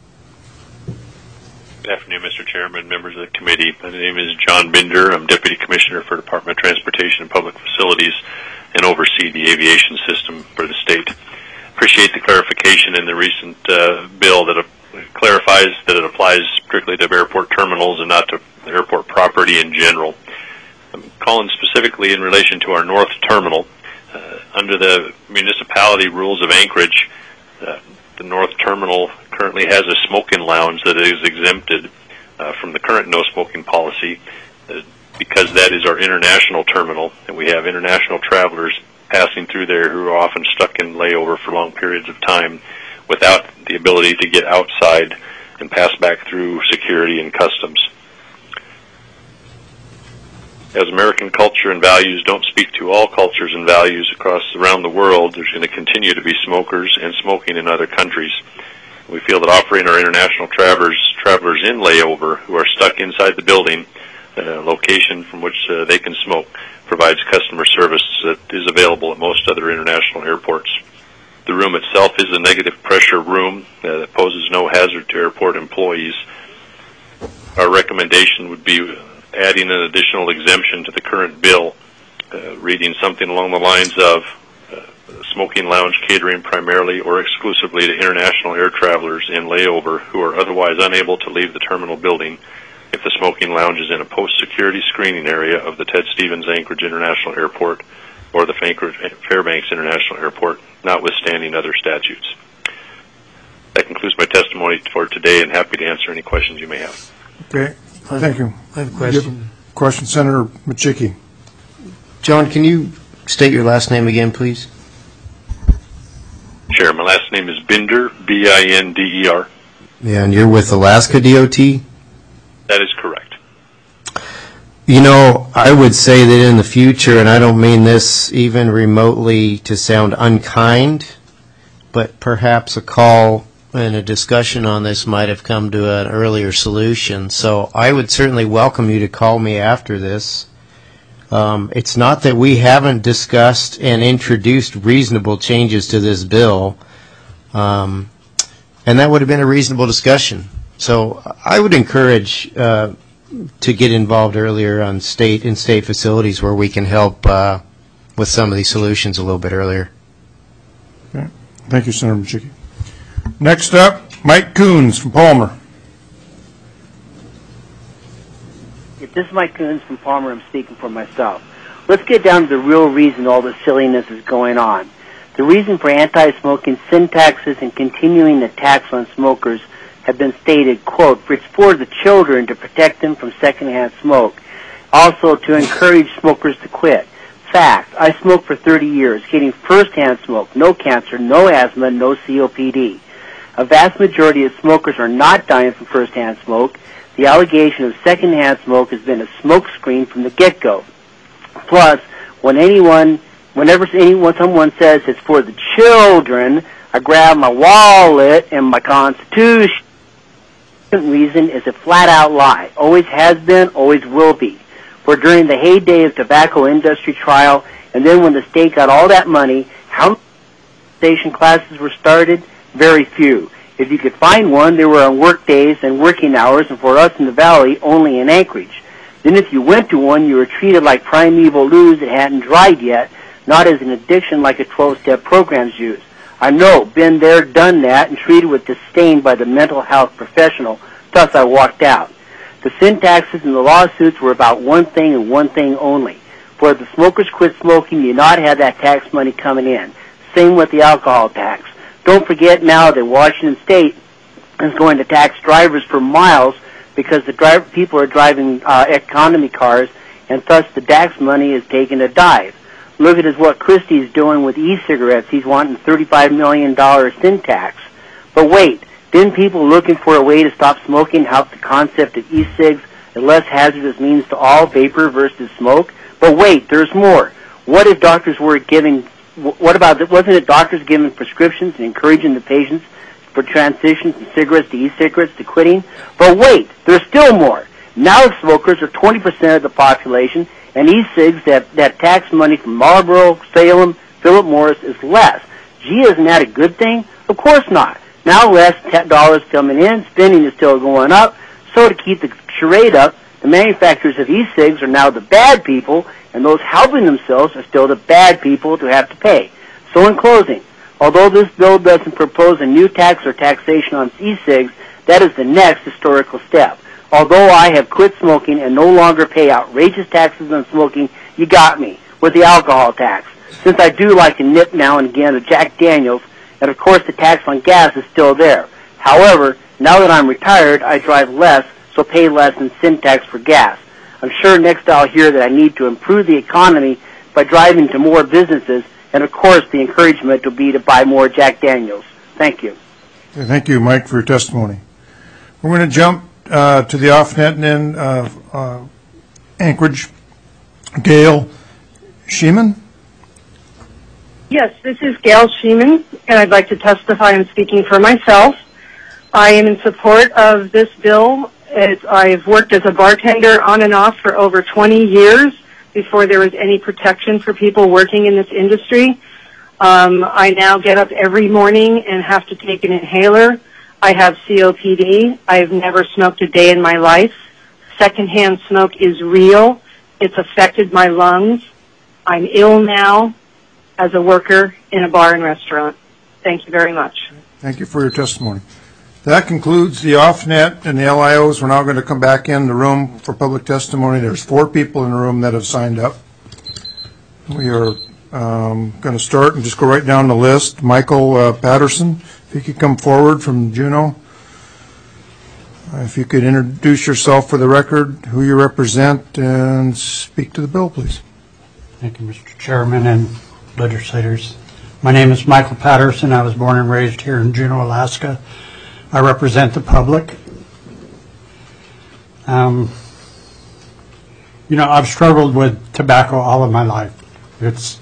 [SPEAKER 20] Good afternoon, Mr. Chairman, members of the committee. My name is John Binder. I'm Deputy Commissioner for Department of Transportation and Public Facilities and oversee the aviation system for the state. Appreciate the clarification in the recent bill that clarifies that it applies strictly to airport terminals and not to airport property in general. I'm calling specifically in relation to our north terminal. Under the municipality rules of Anchorage, the north terminal currently has a smoking lounge that is exempted from the current no smoking policy because that is our international terminal, and we have international travelers passing through there who are often stuck in layover for long periods of time without the ability to get outside and pass back through security and customs. As American culture and values don't speak to all cultures and values around the world, there's going to continue to be smokers and smoking in other countries. We feel that offering our international travelers in layover who are stuck inside the building, a location from which they can smoke, provides customer service that is available at most other international airports. The room itself is a negative pressure room that poses no hazard to airport employees. Our recommendation would be adding an additional exemption to the current bill, reading something along the lines of smoking lounge catering primarily or exclusively to international air travelers in layover who are otherwise unable to leave the terminal building if the smoking lounge is in a post-security screening area of the Ted Stevens Anchorage International Airport or the Fairbanks International Airport, notwithstanding other statutes. That concludes my testimony for today, and happy to answer any questions you may have.
[SPEAKER 1] Okay, thank you.
[SPEAKER 2] I have a question.
[SPEAKER 1] Question, Senator Machicki.
[SPEAKER 2] John, can you state your last name again, please?
[SPEAKER 20] Sure. My last name is Binder, B-I-N-D-E-R.
[SPEAKER 2] Yeah, and you're with Alaska DOT?
[SPEAKER 20] That is correct.
[SPEAKER 2] You know, I would say that in the future, and I don't mean this even remotely to sound unkind, but perhaps a call and a discussion on this might have come to an earlier solution. So I would certainly welcome you to call me after this. It's not that we haven't discussed and introduced reasonable changes to this bill, and that would have been a reasonable discussion. So I would encourage to get involved earlier on state facilities where we can help with some of these solutions a little bit earlier.
[SPEAKER 1] Okay. Thank you, Senator Machicki. Next up, Mike Coons from Palmer.
[SPEAKER 21] This is Mike Coons from Palmer. I'm speaking for myself. Let's get down to the real reason all this silliness is going on. The reason for anti-smoking sin taxes and continuing the tax on smokers have been stated, quote, it's for the children to protect them from secondhand smoke. Also to encourage smokers to quit. Fact, I smoked for 30 years, getting first-hand smoke, no cancer, no asthma, no COPD. A vast majority of smokers are not dying from first-hand smoke. The allegation of second-hand smoke has been a smoke screen from the get-go. Plus, whenever someone says it's for the children, I grab my wallet and my Constitution. The reason is a flat-out lie. Always has been, always will be. For during the heyday of tobacco industry trial, and then when the state got all that money, how many station classes were started? Very few. If you could find one, they were on work days and working hours, and for us in the Valley, only in Anchorage. Then if you went to one, you were treated like primeval lewd that hadn't dried yet, not as an addiction like a 12-step program's used. I know, been there, done that, and treated with disdain by the mental health professional, thus I walked out. The sin taxes and the lawsuits were about one thing and one thing only. For if the smokers quit smoking, you not have that tax money coming in. Same with the alcohol tax. Don't forget now that Washington State is going to tax drivers for miles because the people are driving economy cars, and thus the tax money is taking a dive. Look at what Christie's doing with e-cigarettes. He's wanting $35 million sin tax. But wait, didn't people looking for a way to stop smoking help the concept of e-cigs, a less hazardous means to all, vapor versus smoke? But wait, there's more. What if doctors were giving, wasn't it doctors giving prescriptions and encouraging the patients for transitions from cigarettes to e-cigarettes to quitting? But wait, there's still more. Now smokers are 20% of the population, and e-cigs that tax money from Marlboro, Salem, Philip Morris is less. Gee, isn't that a good thing? Of course not. Now less dollars coming in, spending is still going up. So to keep the charade up, the manufacturers of e-cigs are now the bad people, and those helping themselves are still the bad people to have to pay. So in closing, although this bill doesn't propose a new tax or taxation on e-cigs, that is the next historical step. Although I have quit smoking and no longer pay outrageous taxes on smoking, you got me with the alcohol tax. Since I do like to nip now and again a Jack Daniels, and of course the tax on gas is still there. However, now that I'm retired, I drive less, so pay less in sin tax for gas. I'm sure next I'll hear that I need to improve the economy by driving to more businesses, and of course the encouragement will be to buy more Jack Daniels. Thank you.
[SPEAKER 1] Okay, thank you, Mike, for your testimony. We're going to jump to the off-net and then Anchorage. Gail Sheeman?
[SPEAKER 3] Yes, this is Gail Sheeman, and I'd like to testify. I'm speaking for myself. I am in support of this bill. I've worked as a bartender on and off for over 20 years before there was any protection for people working in this industry. I now get up every morning and have to take an inhaler. I have COPD. I've never smoked a day in my life. Secondhand smoke is real. It's affected my lungs. I'm ill now as a worker in a bar and restaurant. Thank you very much.
[SPEAKER 1] Thank you for your testimony. That concludes the off-net and the LIOs. We're now going to come back in the room for public testimony. There's 4 people in the room that have signed up. We are going to start and just go right down the list. Michael Patterson, if you could come forward from Juneau. If you could introduce yourself for the record, who you represent, and speak to the bill, please.
[SPEAKER 22] Thank you, Mr. Chairman and legislators. My name is Michael Patterson. I was born and raised here in Juneau, Alaska. I represent the public. You know, I've struggled with tobacco all of my life. It's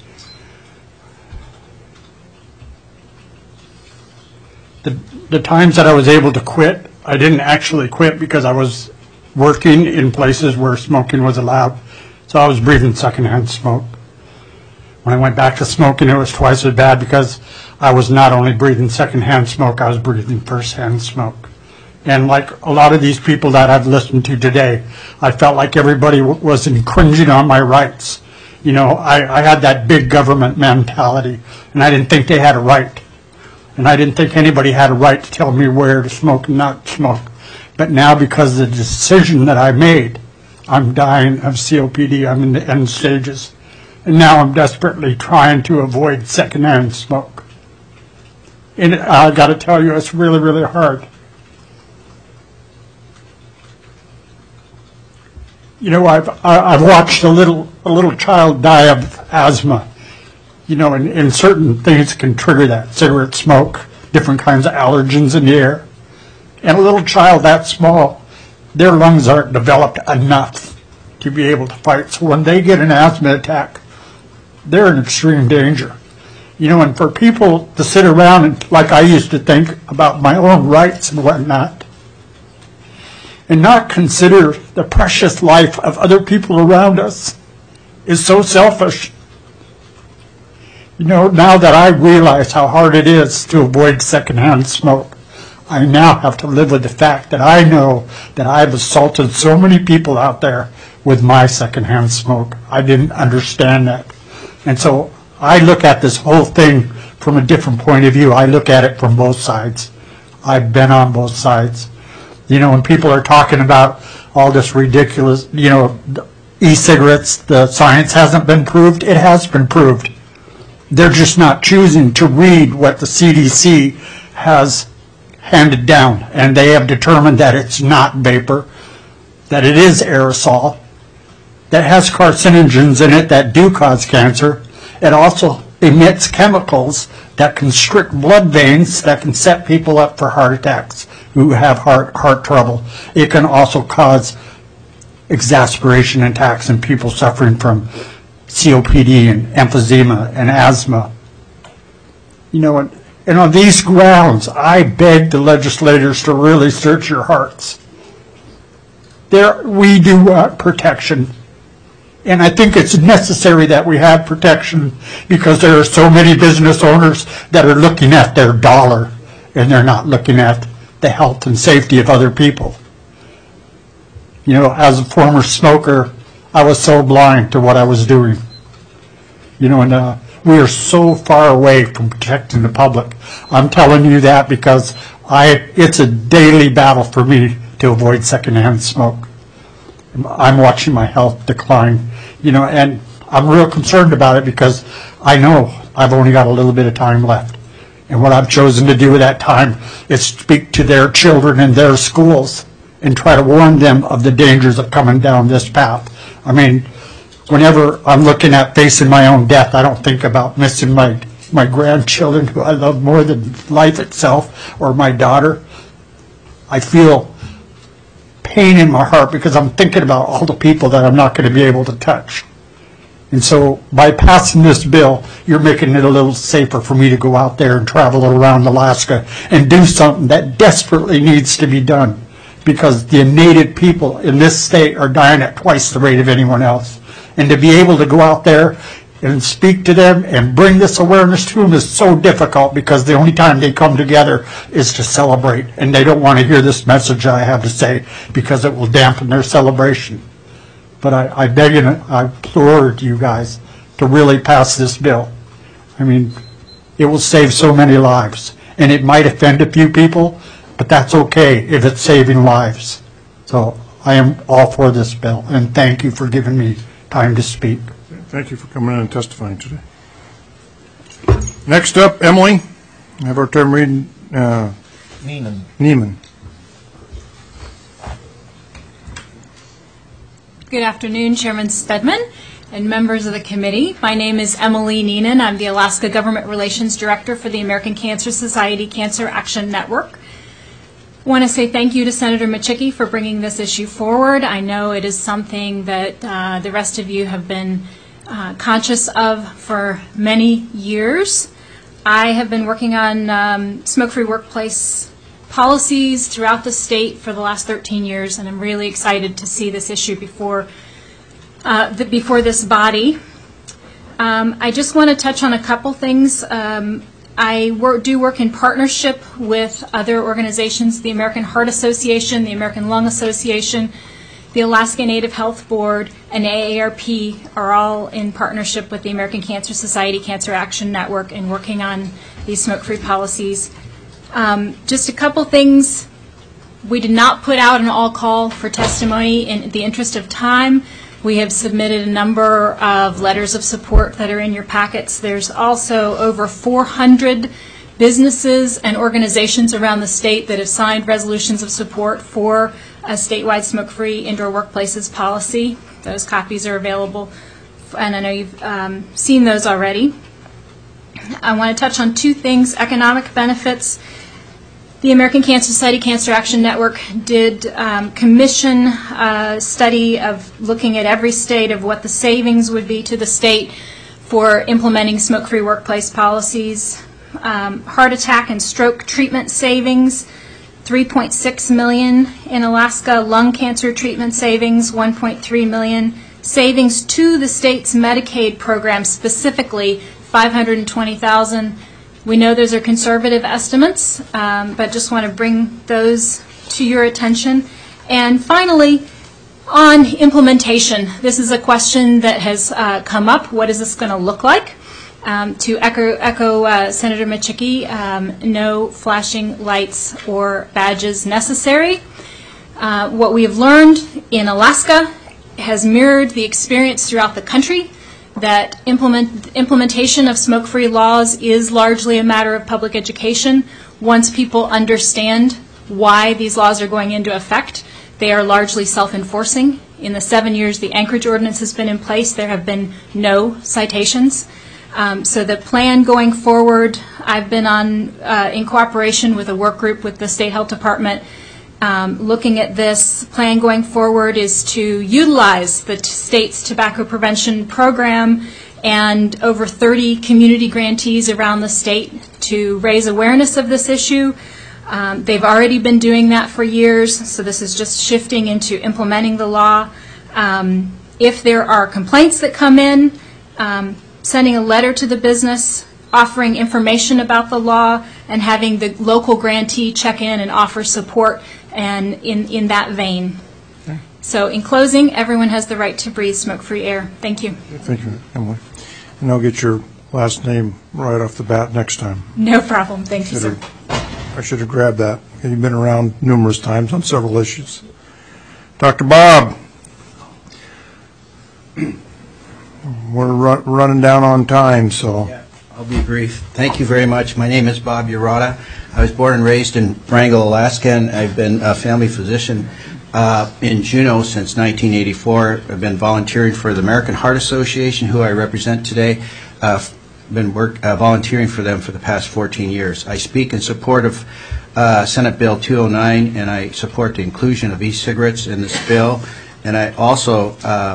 [SPEAKER 22] the times that I was able to quit, I didn't actually quit because I was working in places where smoking was allowed. So I was breathing secondhand smoke. When I went back to smoking, it was twice as bad because I was not only breathing secondhand smoke, I was breathing firsthand smoke. And like a lot of these people that I've listened to today, I felt like everybody was infringing on my rights. You know, I had that big government mentality, and I didn't think they had a right. And I didn't think anybody had a right to tell me where to smoke and not smoke. But now, because of the decision that I made, I'm dying of COPD. I'm in the end stages. And now I'm desperately trying to avoid secondhand smoke. And I got to tell you, it's really, really hard. You know, I've watched a little child die of asthma. You know, and certain things can trigger that. Cigarette smoke, different kinds of allergens in the air. And a little child that small, their lungs aren't developed enough to be able to fight. So when they get an asthma attack, they're in extreme danger. You know, and for people to sit around and, like I used to think, about my own rights and whatnot, and not consider the precious life of other people around us is so selfish. You know, now that I realize how hard it is to avoid secondhand smoke, I now have to live with the fact that I know that I've assaulted so many people out there with my secondhand smoke. I didn't understand that. And so I look at this whole thing from a different point of view. I look at it from both sides. I've been on both sides. You know, when people are talking about all this ridiculous, you know, e-cigarettes, the science hasn't been proved. It has been proved. They're just not choosing to read what the CDC has handed down, and they have determined that it's not vapor, that it is aerosol, that has carcinogens in it that do cause cancer, It also emits chemicals that constrict blood veins that can set people up for heart attacks who have heart trouble. It can also cause exacerbation attacks in people suffering from COPD and emphysema and asthma. You know, and on these grounds, I beg the legislators to really search your hearts. We do want protection. And I think it's necessary that we have protection because there are so many business owners that are looking at their dollar and they're not looking at the health and safety of other people. You know, as a former smoker, I was so blind to what I was doing. You know, and we are so far away from protecting the public. I'm telling you that because it's a daily battle for me to avoid secondhand smoke. I'm watching my health decline, you know, and I'm real concerned about it because I know I've only got a little bit of time left. And what I've chosen to do with that time is speak to their children in their schools and try to warn them of the dangers of coming down this path. I mean, whenever I'm looking at facing my own death, I don't think about missing my grandchildren who I love more than life itself, or my daughter. I feel pain in my heart because I'm thinking about all the people that I'm not going to be able to touch. And so by passing this bill, you're making it a little safer for me to go out there and travel around Alaska and do something that desperately needs to be done because the native people in this state are dying at twice the rate of anyone else. And to be able to go out there and speak to them and bring this awareness to them is so difficult because the only time they come together is to celebrate, and they don't want to hear this message I have to say because it will dampen their celebration. But I beg and I implore you guys to really pass this bill. I mean, it will save so many lives, and it might offend a few people, but that's okay if it's saving lives. So I am all for this bill, and thank you for giving me time to speak.
[SPEAKER 1] Thank you for coming in and testifying today. Next up, Emily. I have our term reading. Neiman.
[SPEAKER 4] Good afternoon, Chairman Stedman and members of the committee. My name is Emily Neenan. I'm the Alaska Government Relations Director for the American Cancer Society Cancer Action Network. I want to say thank you to Senator Michicki for bringing this issue forward. I know it is something that the rest of you have been conscious of for many years. I have been working on smoke-free workplace policies throughout the state for the last 13 years, and I'm really excited to see this issue before this body. I just want to touch on a couple things. I do work in partnership with other organizations, the American Heart Association, the American Lung Association, the Alaska Native Health Board, and AARP are all in partnership with the American Cancer Society Cancer Action Network and working on these smoke-free policies. Just a couple things. We did not put out an all-call for testimony in the interest of time. We have submitted a number of letters of support that are in your packets. There's also over 400 businesses and organizations around the state that have signed resolutions of support for a statewide smoke-free indoor workplaces policy. Those copies are available, and I know you've seen those already. I want to touch on two things: economic benefits. The American Cancer Society Cancer Action Network did commission a study of looking at every state of what the savings would be to the state for implementing smoke-free workplace policies. Heart attack and stroke treatment savings, $3.6 million in Alaska. Lung cancer treatment savings, $1.3 million. Savings to the state's Medicaid program specifically, $520,000. We know those are conservative estimates, but just want to bring those to your attention. And finally, on implementation, this is a question that has come up. What is this going to look like? To echo Senator Michicki, no flashing lights or badges necessary. What we have learned in Alaska has mirrored the experience throughout the country, that implementation of smoke-free laws is largely a matter of public education. Once people understand why these laws are going into effect, they are largely self-enforcing. In the 7 years the Anchorage Ordinance has been in place, there have been no citations. So the plan going forward, I've been on in cooperation with a work group with the State Health Department. Looking at this plan going forward is to utilize the state's tobacco prevention program and over 30 community grantees around the state to raise awareness of this issue. They've already been doing that for years, so this is just shifting into implementing the law. If there are complaints that come in, sending a letter to the business, offering information about the law, and having the local grantee check in and offer support and in that vein. Okay. So in closing, everyone has the right to breathe smoke-free air. Thank you.
[SPEAKER 1] Thank you, Emily. And I'll get your last name right off the bat next time.
[SPEAKER 4] No problem. Thank you, sir.
[SPEAKER 1] I should have grabbed that. You've been around numerous times on several issues. Dr. Bob. We're running down on time, so.
[SPEAKER 5] Yeah, I'll be brief. Thank you very much. My name is Bob Urata. I was born and raised in Wrangell, Alaska, and I've been a family physician in Juneau since 1984. I've been volunteering for the American Heart Association, who I represent today. Been volunteering for them for the past 14 years. I speak in support of Senate Bill 209, and I support the inclusion of e-cigarettes in this bill. And I also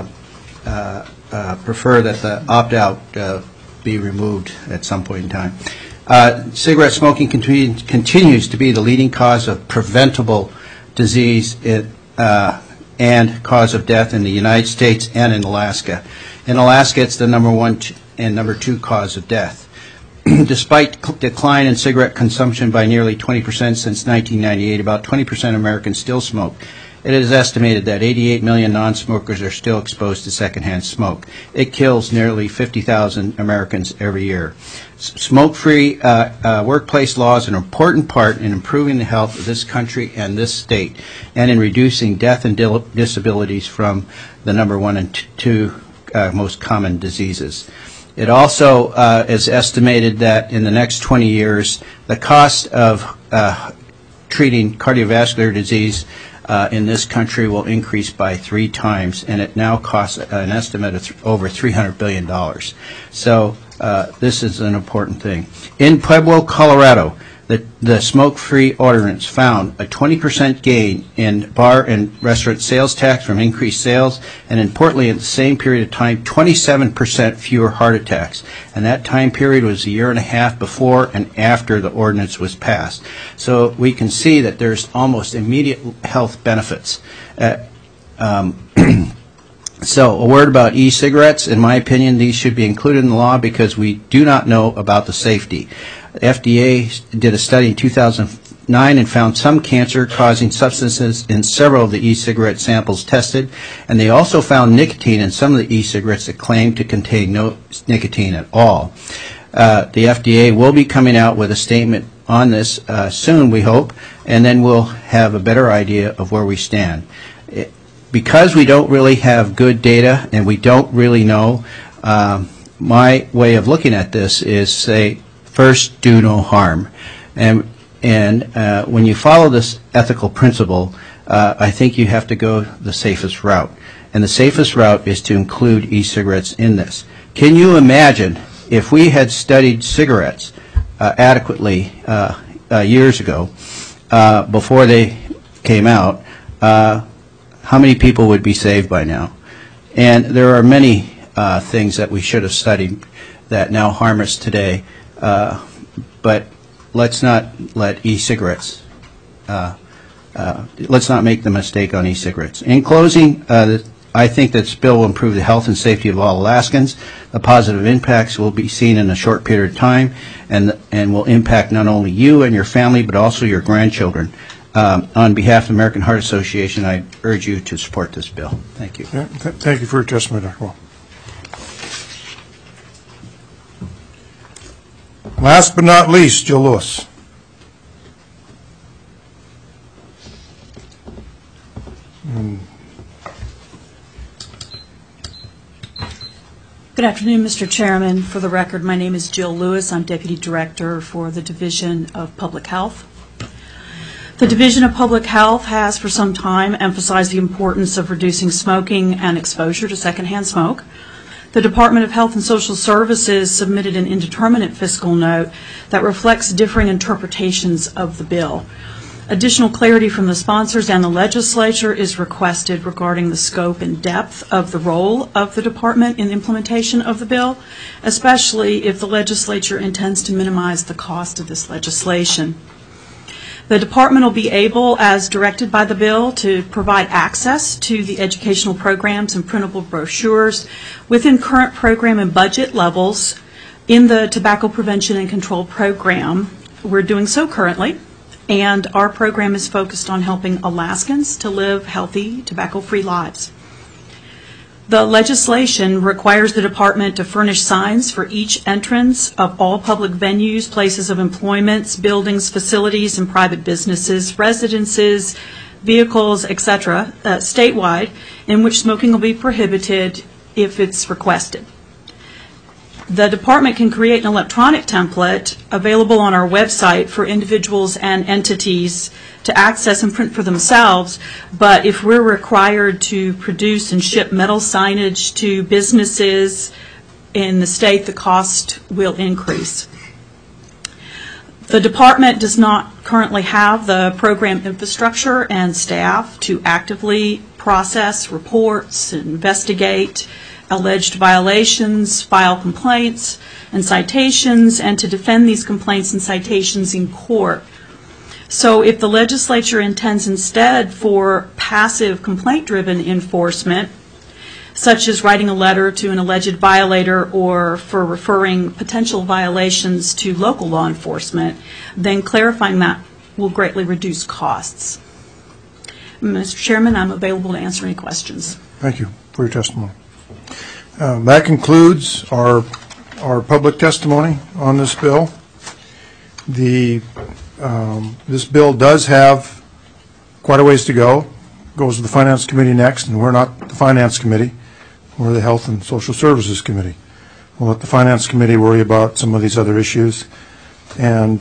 [SPEAKER 5] prefer that the opt-out be removed at some point in time. Cigarette smoking continues to be the leading cause of preventable disease and cause of death in the United States and in Alaska. In Alaska, it's the number 1 and number 2 cause of death. Despite decline in cigarette consumption by nearly 20% since 1998, about 20% of Americans still smoke. It is estimated that 88 million non-smokers are still exposed to secondhand smoke. It kills nearly 50,000 Americans every year. Smoke-free workplace laws are an important part in improving the health of this country and this state, and in reducing death and disabilities from the number 1 and 2 most common diseases. It also is estimated that in the next 20 years, the cost of treating cardiovascular disease in this country will increase by 3 times, and it now costs an estimate of over $300 billion. So this is an important thing. In Pueblo, Colorado, the smoke-free ordinance found a 20% gain in bar and restaurant sales tax from increased sales, and importantly, at the same period of time, 27% fewer heart attacks. And that time period was a year and a half before and after the ordinance was passed. So we can see that there's almost immediate health benefits. So a word about e-cigarettes. In my opinion, these should be included in the law because we do not know about the safety. The FDA did a study in 2009 and found some cancer-causing substances in several of the e-cigarette samples tested, and they also found nicotine in some of the e-cigarettes that claimed to contain no nicotine at all. The FDA will be coming out with a statement on this soon, we hope, and then we'll have a better idea of where we stand. Because we don't really have good data and we don't really know, my way of looking at this is say, first, do no harm. And when you follow this ethical principle, I think you have to go the safest route. And the safest route is to include e-cigarettes in this. Can you imagine if we had studied cigarettes adequately years ago, before they came out, how many people would be saved by now? And there are many things that we should have studied that now harm us today. But let's not let e-cigarettes, let's not make the mistake on e-cigarettes. In closing, I think that this bill will improve the health and safety of all Alaskans. The positive impacts will be seen in a short period of time and will impact not only you and your family, but also your grandchildren. On behalf of the American Heart Association, I urge you to support this bill. Thank you.
[SPEAKER 1] Yeah, thank you for your testimony, Dr. Wall. Last but not least, Jill Lewis.
[SPEAKER 6] Good afternoon, Mr. Chairman. For the record, my name is Jill Lewis. I'm Deputy Director for the Division of Public Health. The Division of Public Health has for some time emphasized the importance of reducing smoking and exposure to secondhand smoke. The Department of Health and Social Services submitted an indeterminate fiscal note that reflects differing interpretations of the bill. Additional clarity from the sponsors and the legislature is requested regarding the scope and depth of the role of the department in implementation of the bill, especially if the legislature intends to minimize the cost of this legislation. The department will be able, as directed by the bill, to provide access to the educational programs and printable brochures within current program and budget levels in the Tobacco Prevention and Control Program. We're doing so currently, and our program is focused on helping Alaskans to live healthy, tobacco-free lives. The legislation requires the department to furnish signs for each entrance of all public venues, places of employment, buildings, facilities, and private businesses, residences, vehicles, etc., statewide, in which smoking will be prohibited if it's requested. The department can create an electronic template available on our website for individuals and entities to access and print for themselves, but if we're required to produce and ship metal signage to businesses in the state, the cost will increase. The department does not currently have the program infrastructure and staff to actively process reports, investigate alleged violations, file complaints and citations, and to defend these complaints and citations in court. So if the legislature intends instead for passive complaint-driven enforcement, such as writing a letter to an alleged violator or for referring potential violations to local law enforcement, then clarifying that will greatly reduce costs. Mr. Chairman, I'm available to answer any questions.
[SPEAKER 1] Thank you for your testimony. That concludes our public testimony on this bill. This bill does have quite a ways to go. It goes to the Finance Committee next, and we're not the Finance Committee. We're the Health and Social Services Committee. We'll let the Finance Committee worry about some of these other issues. And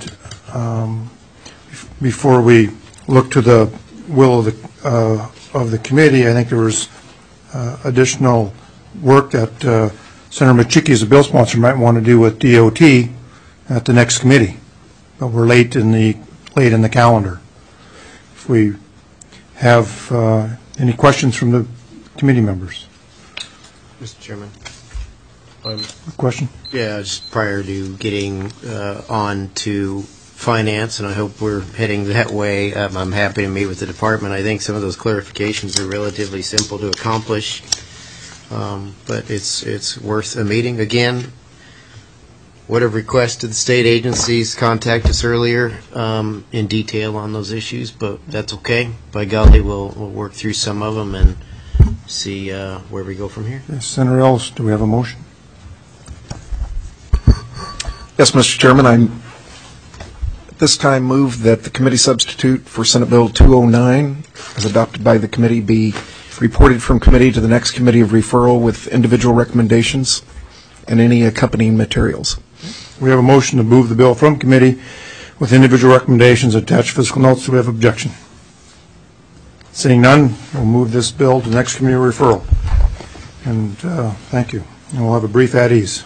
[SPEAKER 1] before we look to the will of the committee, I think there was additional work that Senator Machiki, as a bill sponsor, might want to do with DOT at the next committee. But we're late in the calendar. If we have any questions from the committee members.
[SPEAKER 2] Mr. Chairman.
[SPEAKER 1] Question?
[SPEAKER 2] Yeah, just prior to getting on to finance, and I hope we're heading that way. I'm happy to meet with the department. I think some of those clarifications are relatively simple to accomplish. But it's worth a meeting. Again, would have requested the state agencies contact us earlier in detail on those issues, but that's okay. By golly, we'll work through some of them and see where we go from here.
[SPEAKER 1] Yes, Senator Ellis, do we have a motion?
[SPEAKER 7] Yes, Mr. Chairman, I at this time move that the committee substitute for Senate Bill 209, as adopted by the committee, be reported from committee to the next committee of referral with individual recommendations and any accompanying materials.
[SPEAKER 1] We have a motion to move the bill from committee with individual recommendations, attached fiscal notes. Do we have objection? Seeing none, we'll move this bill to the next committee of referral. And thank you. And we'll have a brief at ease.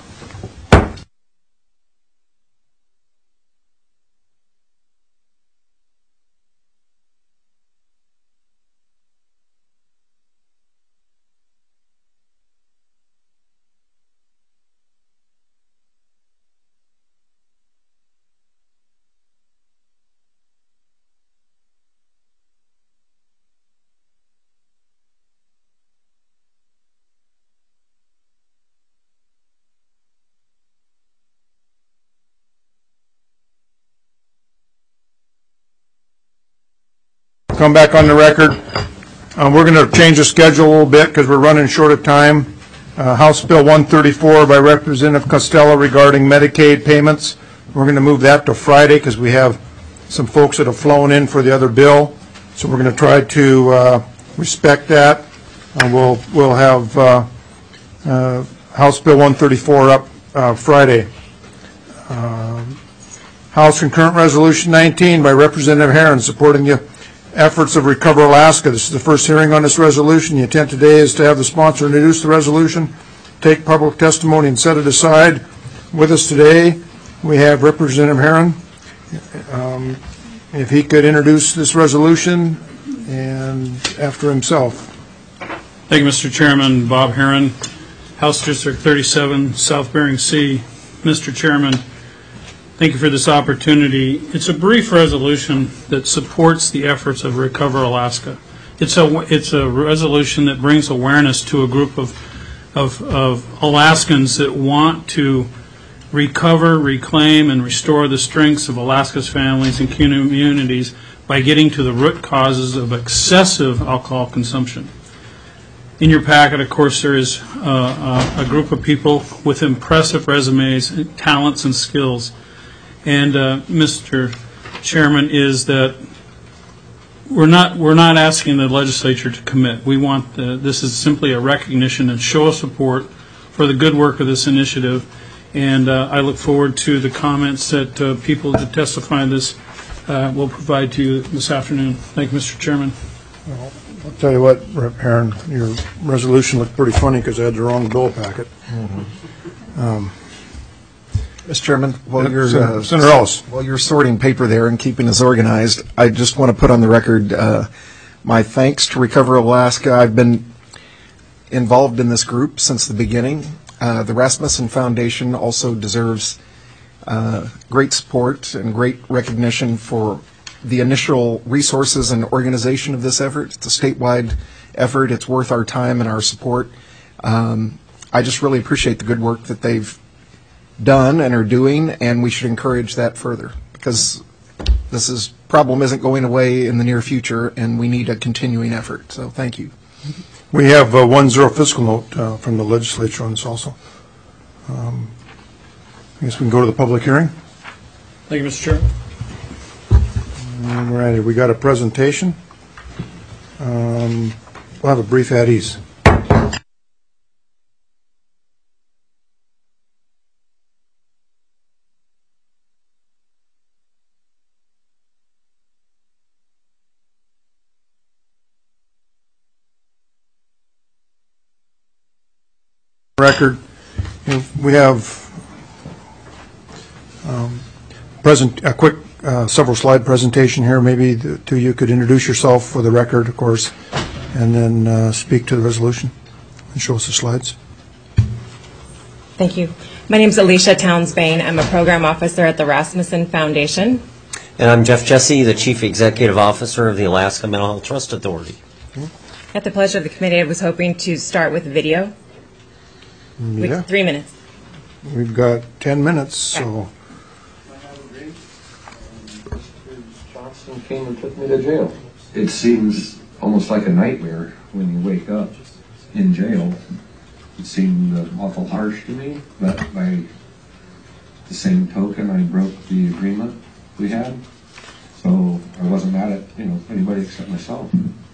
[SPEAKER 1] Come back on the record. We're going to change the schedule a little bit because we're running short of time. House Bill 134 by Representative Costello regarding Medicaid payments. We're going to move that to Friday because we have some folks that have flown in for the other bill. So we're going to try to respect that. We'll have House Bill 134 up Friday. House Concurrent Resolution 19 by Representative Herron supporting the efforts of Recover Alaska. This is the first hearing on this resolution. The intent today is to have the sponsor introduce the resolution take public testimony and set it aside. With us today, we have Representative Herron. If he could introduce this resolution and after himself.
[SPEAKER 8] Thank you, Mr. Chairman. Bob Herron, House District 37, South Bering Sea. Mr. Chairman, thank you for this opportunity. It's a brief resolution that supports the efforts of Recover Alaska. It's a resolution that brings awareness to a group of Alaskans that want to recover, reclaim, and restore the strengths of Alaska's families and communities by getting to the root causes of excessive alcohol consumption. In your packet, of course, there is a group of people with impressive resumes, talents, and skills. And Mr. Chairman, is that we're not asking the legislature to commit. We want this is simply a recognition and show of support for the good work of this initiative. And I look forward to the comments that people that testify in this will provide to you this afternoon. Thank you, Mr. Chairman.
[SPEAKER 1] Well, I'll tell you what, Rep. Herron, your resolution looked pretty funny because I had the wrong bill packet.
[SPEAKER 7] Mr. Chairman, while you're sorting paper there and keeping us organized, I just want to put on the record my thanks to Recover Alaska. I've been involved in this group since the beginning. The Rasmussen Foundation also deserves great support and great recognition for the initial resources and organization of this effort. It's a statewide effort. It's worth our time and our support. I just really appreciate the good work that they've done and are doing, and we should encourage that further because this problem isn't going away in the near future, and we need a continuing effort. So thank you.
[SPEAKER 1] We have 1-0 fiscal note from the legislature on this also. I guess we can go to the public hearing.
[SPEAKER 8] Thank you, Mr. Chairman.
[SPEAKER 1] All right, we got a presentation. We'll have a brief at ease. Record. We have a quick several slide presentation here. Maybe the two of you could introduce yourself for the record, of course, and then speak to the resolution and show us the slides.
[SPEAKER 9] Thank you. My name is Alicia Towns-Bain. I'm a program officer at the Rasmussen Foundation.
[SPEAKER 23] And I'm Jeff Jesse, the Chief Executive Officer of the Alaska Mental Health Trust Authority.
[SPEAKER 9] At the pleasure of the committee, I was hoping to start with video.
[SPEAKER 1] Yeah.
[SPEAKER 9] 3 minutes.
[SPEAKER 1] We've got 10 minutes, so.
[SPEAKER 24] Johnson came and took me to jail. It seems almost like a nightmare when you wake up in jail. It seemed awful harsh to me, but by the same token, I broke the agreement we had. So I wasn't mad at anybody except myself.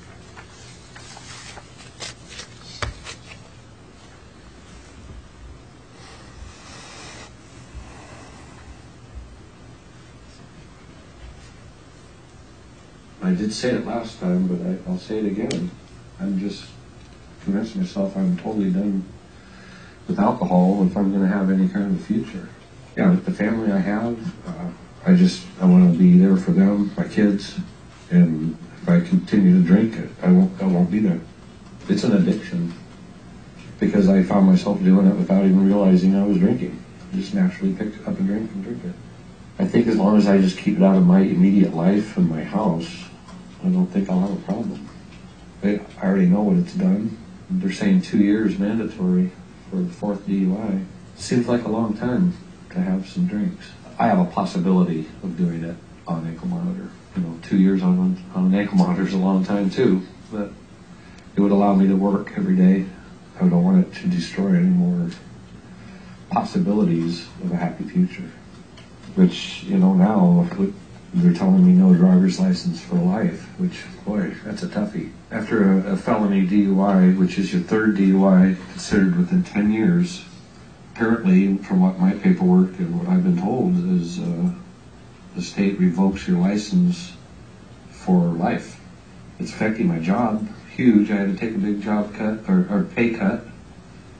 [SPEAKER 24] I did say it last time, but I'll say it again. I'm just convinced myself I'm totally done with alcohol if I'm going to have any kind of future. Yeah, with the family I have, I want to be there for them, my kids, and if I continue to drink it, I won't be there. It's an addiction because I found myself doing it without even realizing I was drinking. I just naturally picked up a drink and drink it. I think as long as I just keep it out of my immediate life and my house, I don't think I'll have a problem. I already know what it's done. They're saying 2 years mandatory for the 4th DUI. Seems like a long time to have some drinks. I have a possibility of doing it on ankle monitor. 2 years on an ankle monitor is a long time too, but it would allow me to work every day. I don't want it to destroy any more possibilities of a happy future. Which, now, they're telling me no driver's license for life, which, boy, that's a toughie. After a felony DUI, which is your 3rd DUI considered within 10 years, apparently, from what my paperwork and what I've been told, is the state revokes your license for life. It's affecting my job, huge. I had to take a big job cut, or pay cut.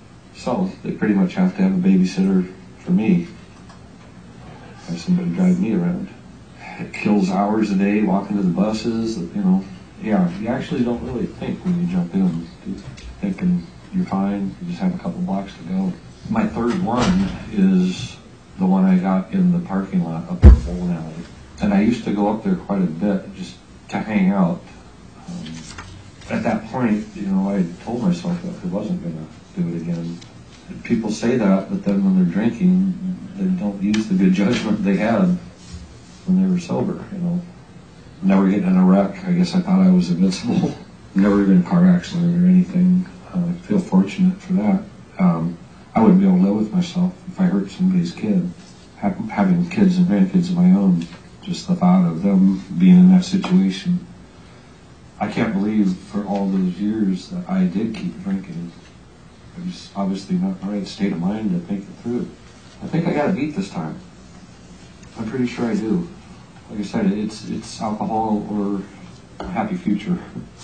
[SPEAKER 24] So they pretty much have to have a babysitter for me. Have somebody drive me around. It kills hours a day walking to the buses, you know. Yeah, you actually don't really think when you jump in. You're thinking you're fine, you just have a couple blocks to go. My third one is the one I got in the parking lot up at Bowling Alley. And I used to go up there quite a bit just to hang out. At that point, you know, I told myself that I wasn't going to do it again. And people say that, but then when they're drinking, they don't use the good judgment they had when they were sober, you know. Never getting in a wreck. I guess I thought I was invincible. Never been in a car accident or anything. I feel fortunate for that. I wouldn't be able to live with myself if I hurt somebody's kid. Having kids and grandkids of my own, just the thought of them being in that situation. I can't believe for all those years that I did keep drinking. It was obviously not the right state of mind to make it through. I think I got it beat this time. I'm pretty sure I do. Like I said, it's alcohol or a happy future.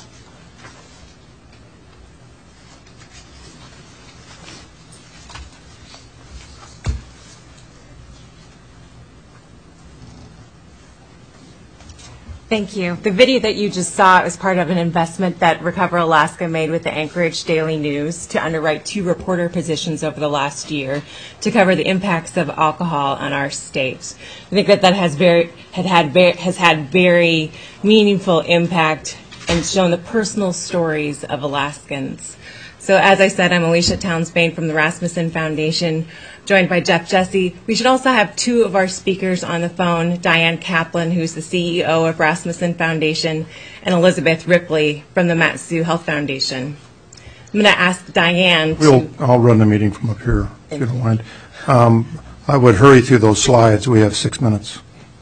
[SPEAKER 9] Thank you. The video that you just saw is part of an investment that Recover Alaska made with the Anchorage Daily News to underwrite 2 reporter positions over the last year to cover the impacts of alcohol on our state. I think that has had very meaningful impact and shown the personal stories of Alaskans. So as I said, I'm Alicia Townsbane from the Rasmussen Foundation, joined by Jeff Jesse. We should also have 2 of our speakers on the phone, Diane Kaplan, who's the CEO of Rasmussen Foundation, and Elizabeth Ripley from the Mat-Su Health Foundation. I'm going to ask Diane
[SPEAKER 1] I'll run the meeting from up here, if you don't mind. I would hurry through those slides. We have 6 minutes.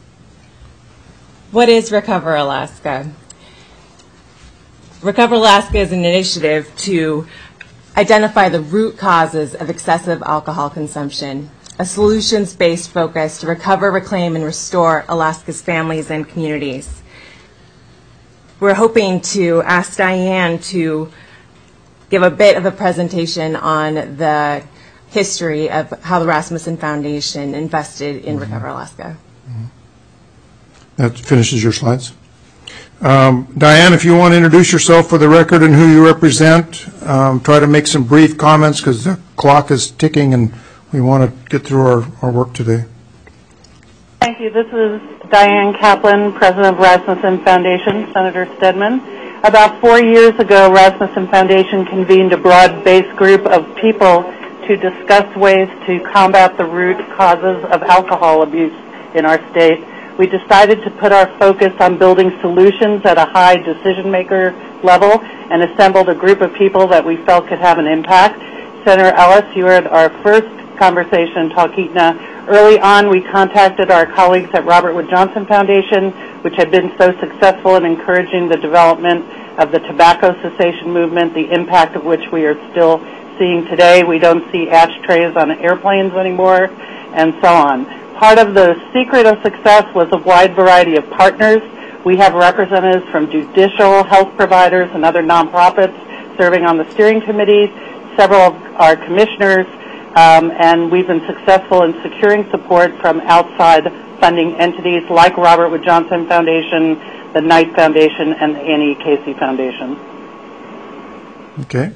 [SPEAKER 9] What is Recover Alaska? Recover Alaska is an initiative to identify the root causes of excessive alcohol consumption, a solutions-based focus to recover, reclaim, and restore Alaska's families and communities. We're hoping to ask Diane to give a bit of a presentation on the history of how the Rasmussen Foundation invested in Recover Alaska.
[SPEAKER 1] That finishes your slides. Diane, if you want to introduce yourself for the record and who you represent, try to make some brief comments because the clock is ticking and we want to get through our work today.
[SPEAKER 3] Thank you. This is Diane Kaplan, President of Rasmussen Foundation, Senator Stedman. About 4 years ago, Rasmussen Foundation convened a broad-based group of people to discuss ways to combat the root causes of alcohol abuse in our state. We decided to put our focus on building solutions at a high decision-maker level and assembled a group of people that we felt could have an impact. Senator Ellis, you were at our first conversation in Talkeetna. Early on, we contacted our colleagues at Robert Wood Johnson Foundation, which had been so successful in encouraging the development of the tobacco cessation movement, the impact of which we are still seeing today. We don't see ashtrays on airplanes anymore, and so on. Part of the secret of success was a wide variety of partners. We have representatives from judicial, health providers, and other nonprofits serving on the steering committee, several of our commissioners, and we've been successful in securing support from outside funding entities like Robert Wood Johnson Foundation, the Knight Foundation, and the Annie Casey Foundation.
[SPEAKER 1] Okay.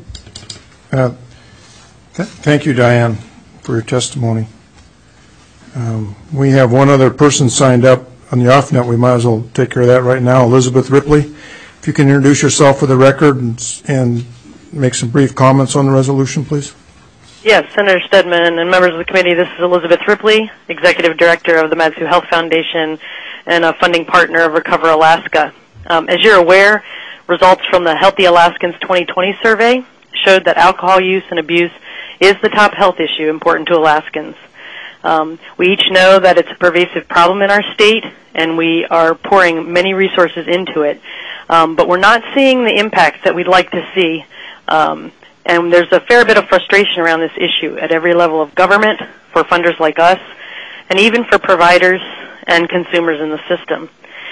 [SPEAKER 1] Thank you, Diane, for your testimony. We have one other person signed up on the off-net. We might as well take care of that right now. Elizabeth Ripley, if you can introduce yourself for the record and make some brief comments on the resolution, please.
[SPEAKER 10] Yes, Senator Stedman and members of the committee, this is Elizabeth Ripley, Executive Director of the Mat-Su Health Foundation and a funding partner of Recover Alaska. As you're aware, results from the Healthy Alaskans 2020 survey showed that alcohol use and abuse is the top health issue important to Alaskans. We each know that it's a pervasive problem in our state, and we are pouring many resources into it. But we're not seeing the impacts that we'd like to see. And there's a fair bit of frustration around this issue at every level of government, for funders like us, and even for providers and consumers in the system.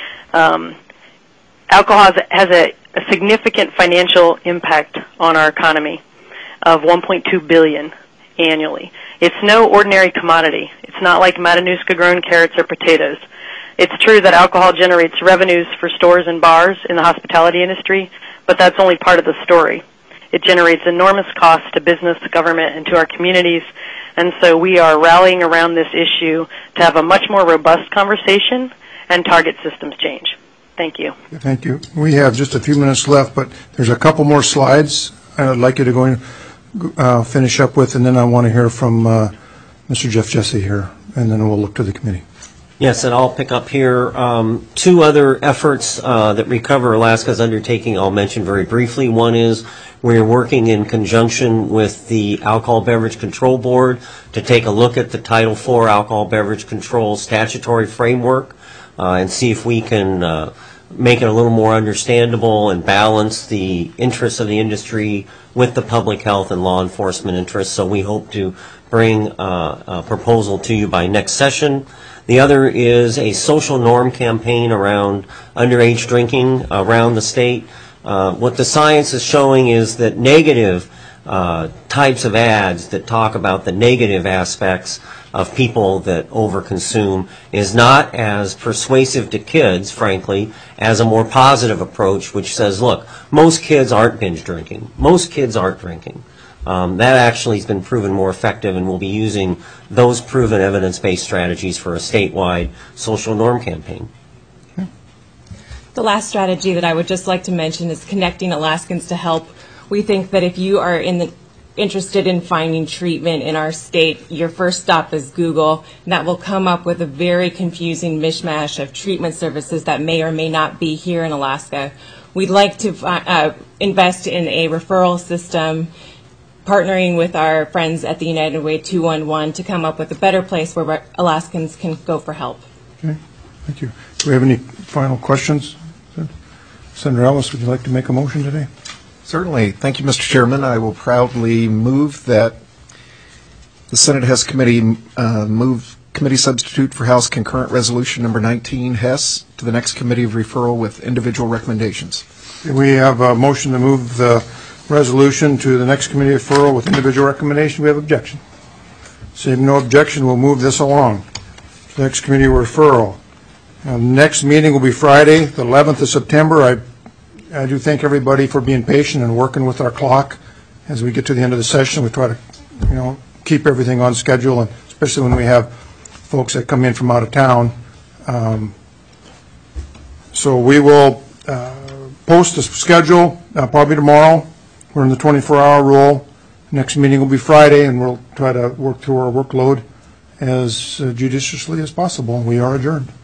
[SPEAKER 10] Alcohol has a significant financial impact on our economy of $1.2 billion. annually. It's no ordinary commodity. It's not like Matanuska-grown carrots or potatoes. It's true that alcohol generates revenues for stores and bars in the hospitality industry, but that's only part of the story. It generates enormous costs to business, government, and to our communities, and so we are rallying around this issue to have a much more robust conversation and target systems change. Thank you.
[SPEAKER 1] Thank you. We have just a few minutes left, but there's a couple more slides I'd like you to go and finish up with, and then I want to hear from Mr. Jeff Jesse here, and then we'll look to the committee.
[SPEAKER 23] Yes, and I'll pick up here. Two other efforts that Recover Alaska is undertaking I'll mention very briefly. One is we're working in conjunction with the Alcohol Beverage Control Board to take a look at the Title IV Alcohol Beverage Control statutory framework and see if we can make it a little more understandable and balance the interests of the industry with the public health and law enforcement interests. So we hope to bring a proposal to you by next session. The other is a social norm campaign around underage drinking around the state. What the science is showing is that negative types of ads that talk about the negative aspects of people that overconsume is not as persuasive to kids, frankly, as a more positive approach which says, look, most kids aren't binge drinking. Most kids aren't drinking. That actually has been proven more effective, and we'll be using those proven evidence-based strategies for a statewide social norm campaign.
[SPEAKER 9] The last strategy that I would just like to mention is connecting Alaskans to help. We think that if you are interested in finding treatment in our state, your first stop is Google, and that will come up with a very confusing mishmash of treatment services that may or may not be here in Alaska. We'd like to invest in a referral system, partnering with our friends at the United Way 211 to come up with a better place where Alaskans can go for help.
[SPEAKER 1] Okay, thank you. Do we have any final questions? Senator Ellis, would you like to make a motion today?
[SPEAKER 7] Certainly. Thank you, Mr. Chairman. I will proudly move that the Senate Hess Committee move committee substitute for House Concurrent Resolution Number 19, Hess, to the next committee of referral with individual recommendations.
[SPEAKER 1] We have a motion to move the resolution to the next committee of referral with individual recommendation. We have objection. Seeing no objection, we'll move this along. The next committee of referral. Next meeting will be Friday, the 11th of September. I do thank everybody for being patient and working with our clock as we get to the end of the session. We try to, keep everything on schedule, and especially when we have folks that come in from out of town. So we will post the schedule probably tomorrow. We're in the 24-hour rule. Next meeting will be Friday, and we'll try to work through our workload as judiciously as possible. We are adjourned.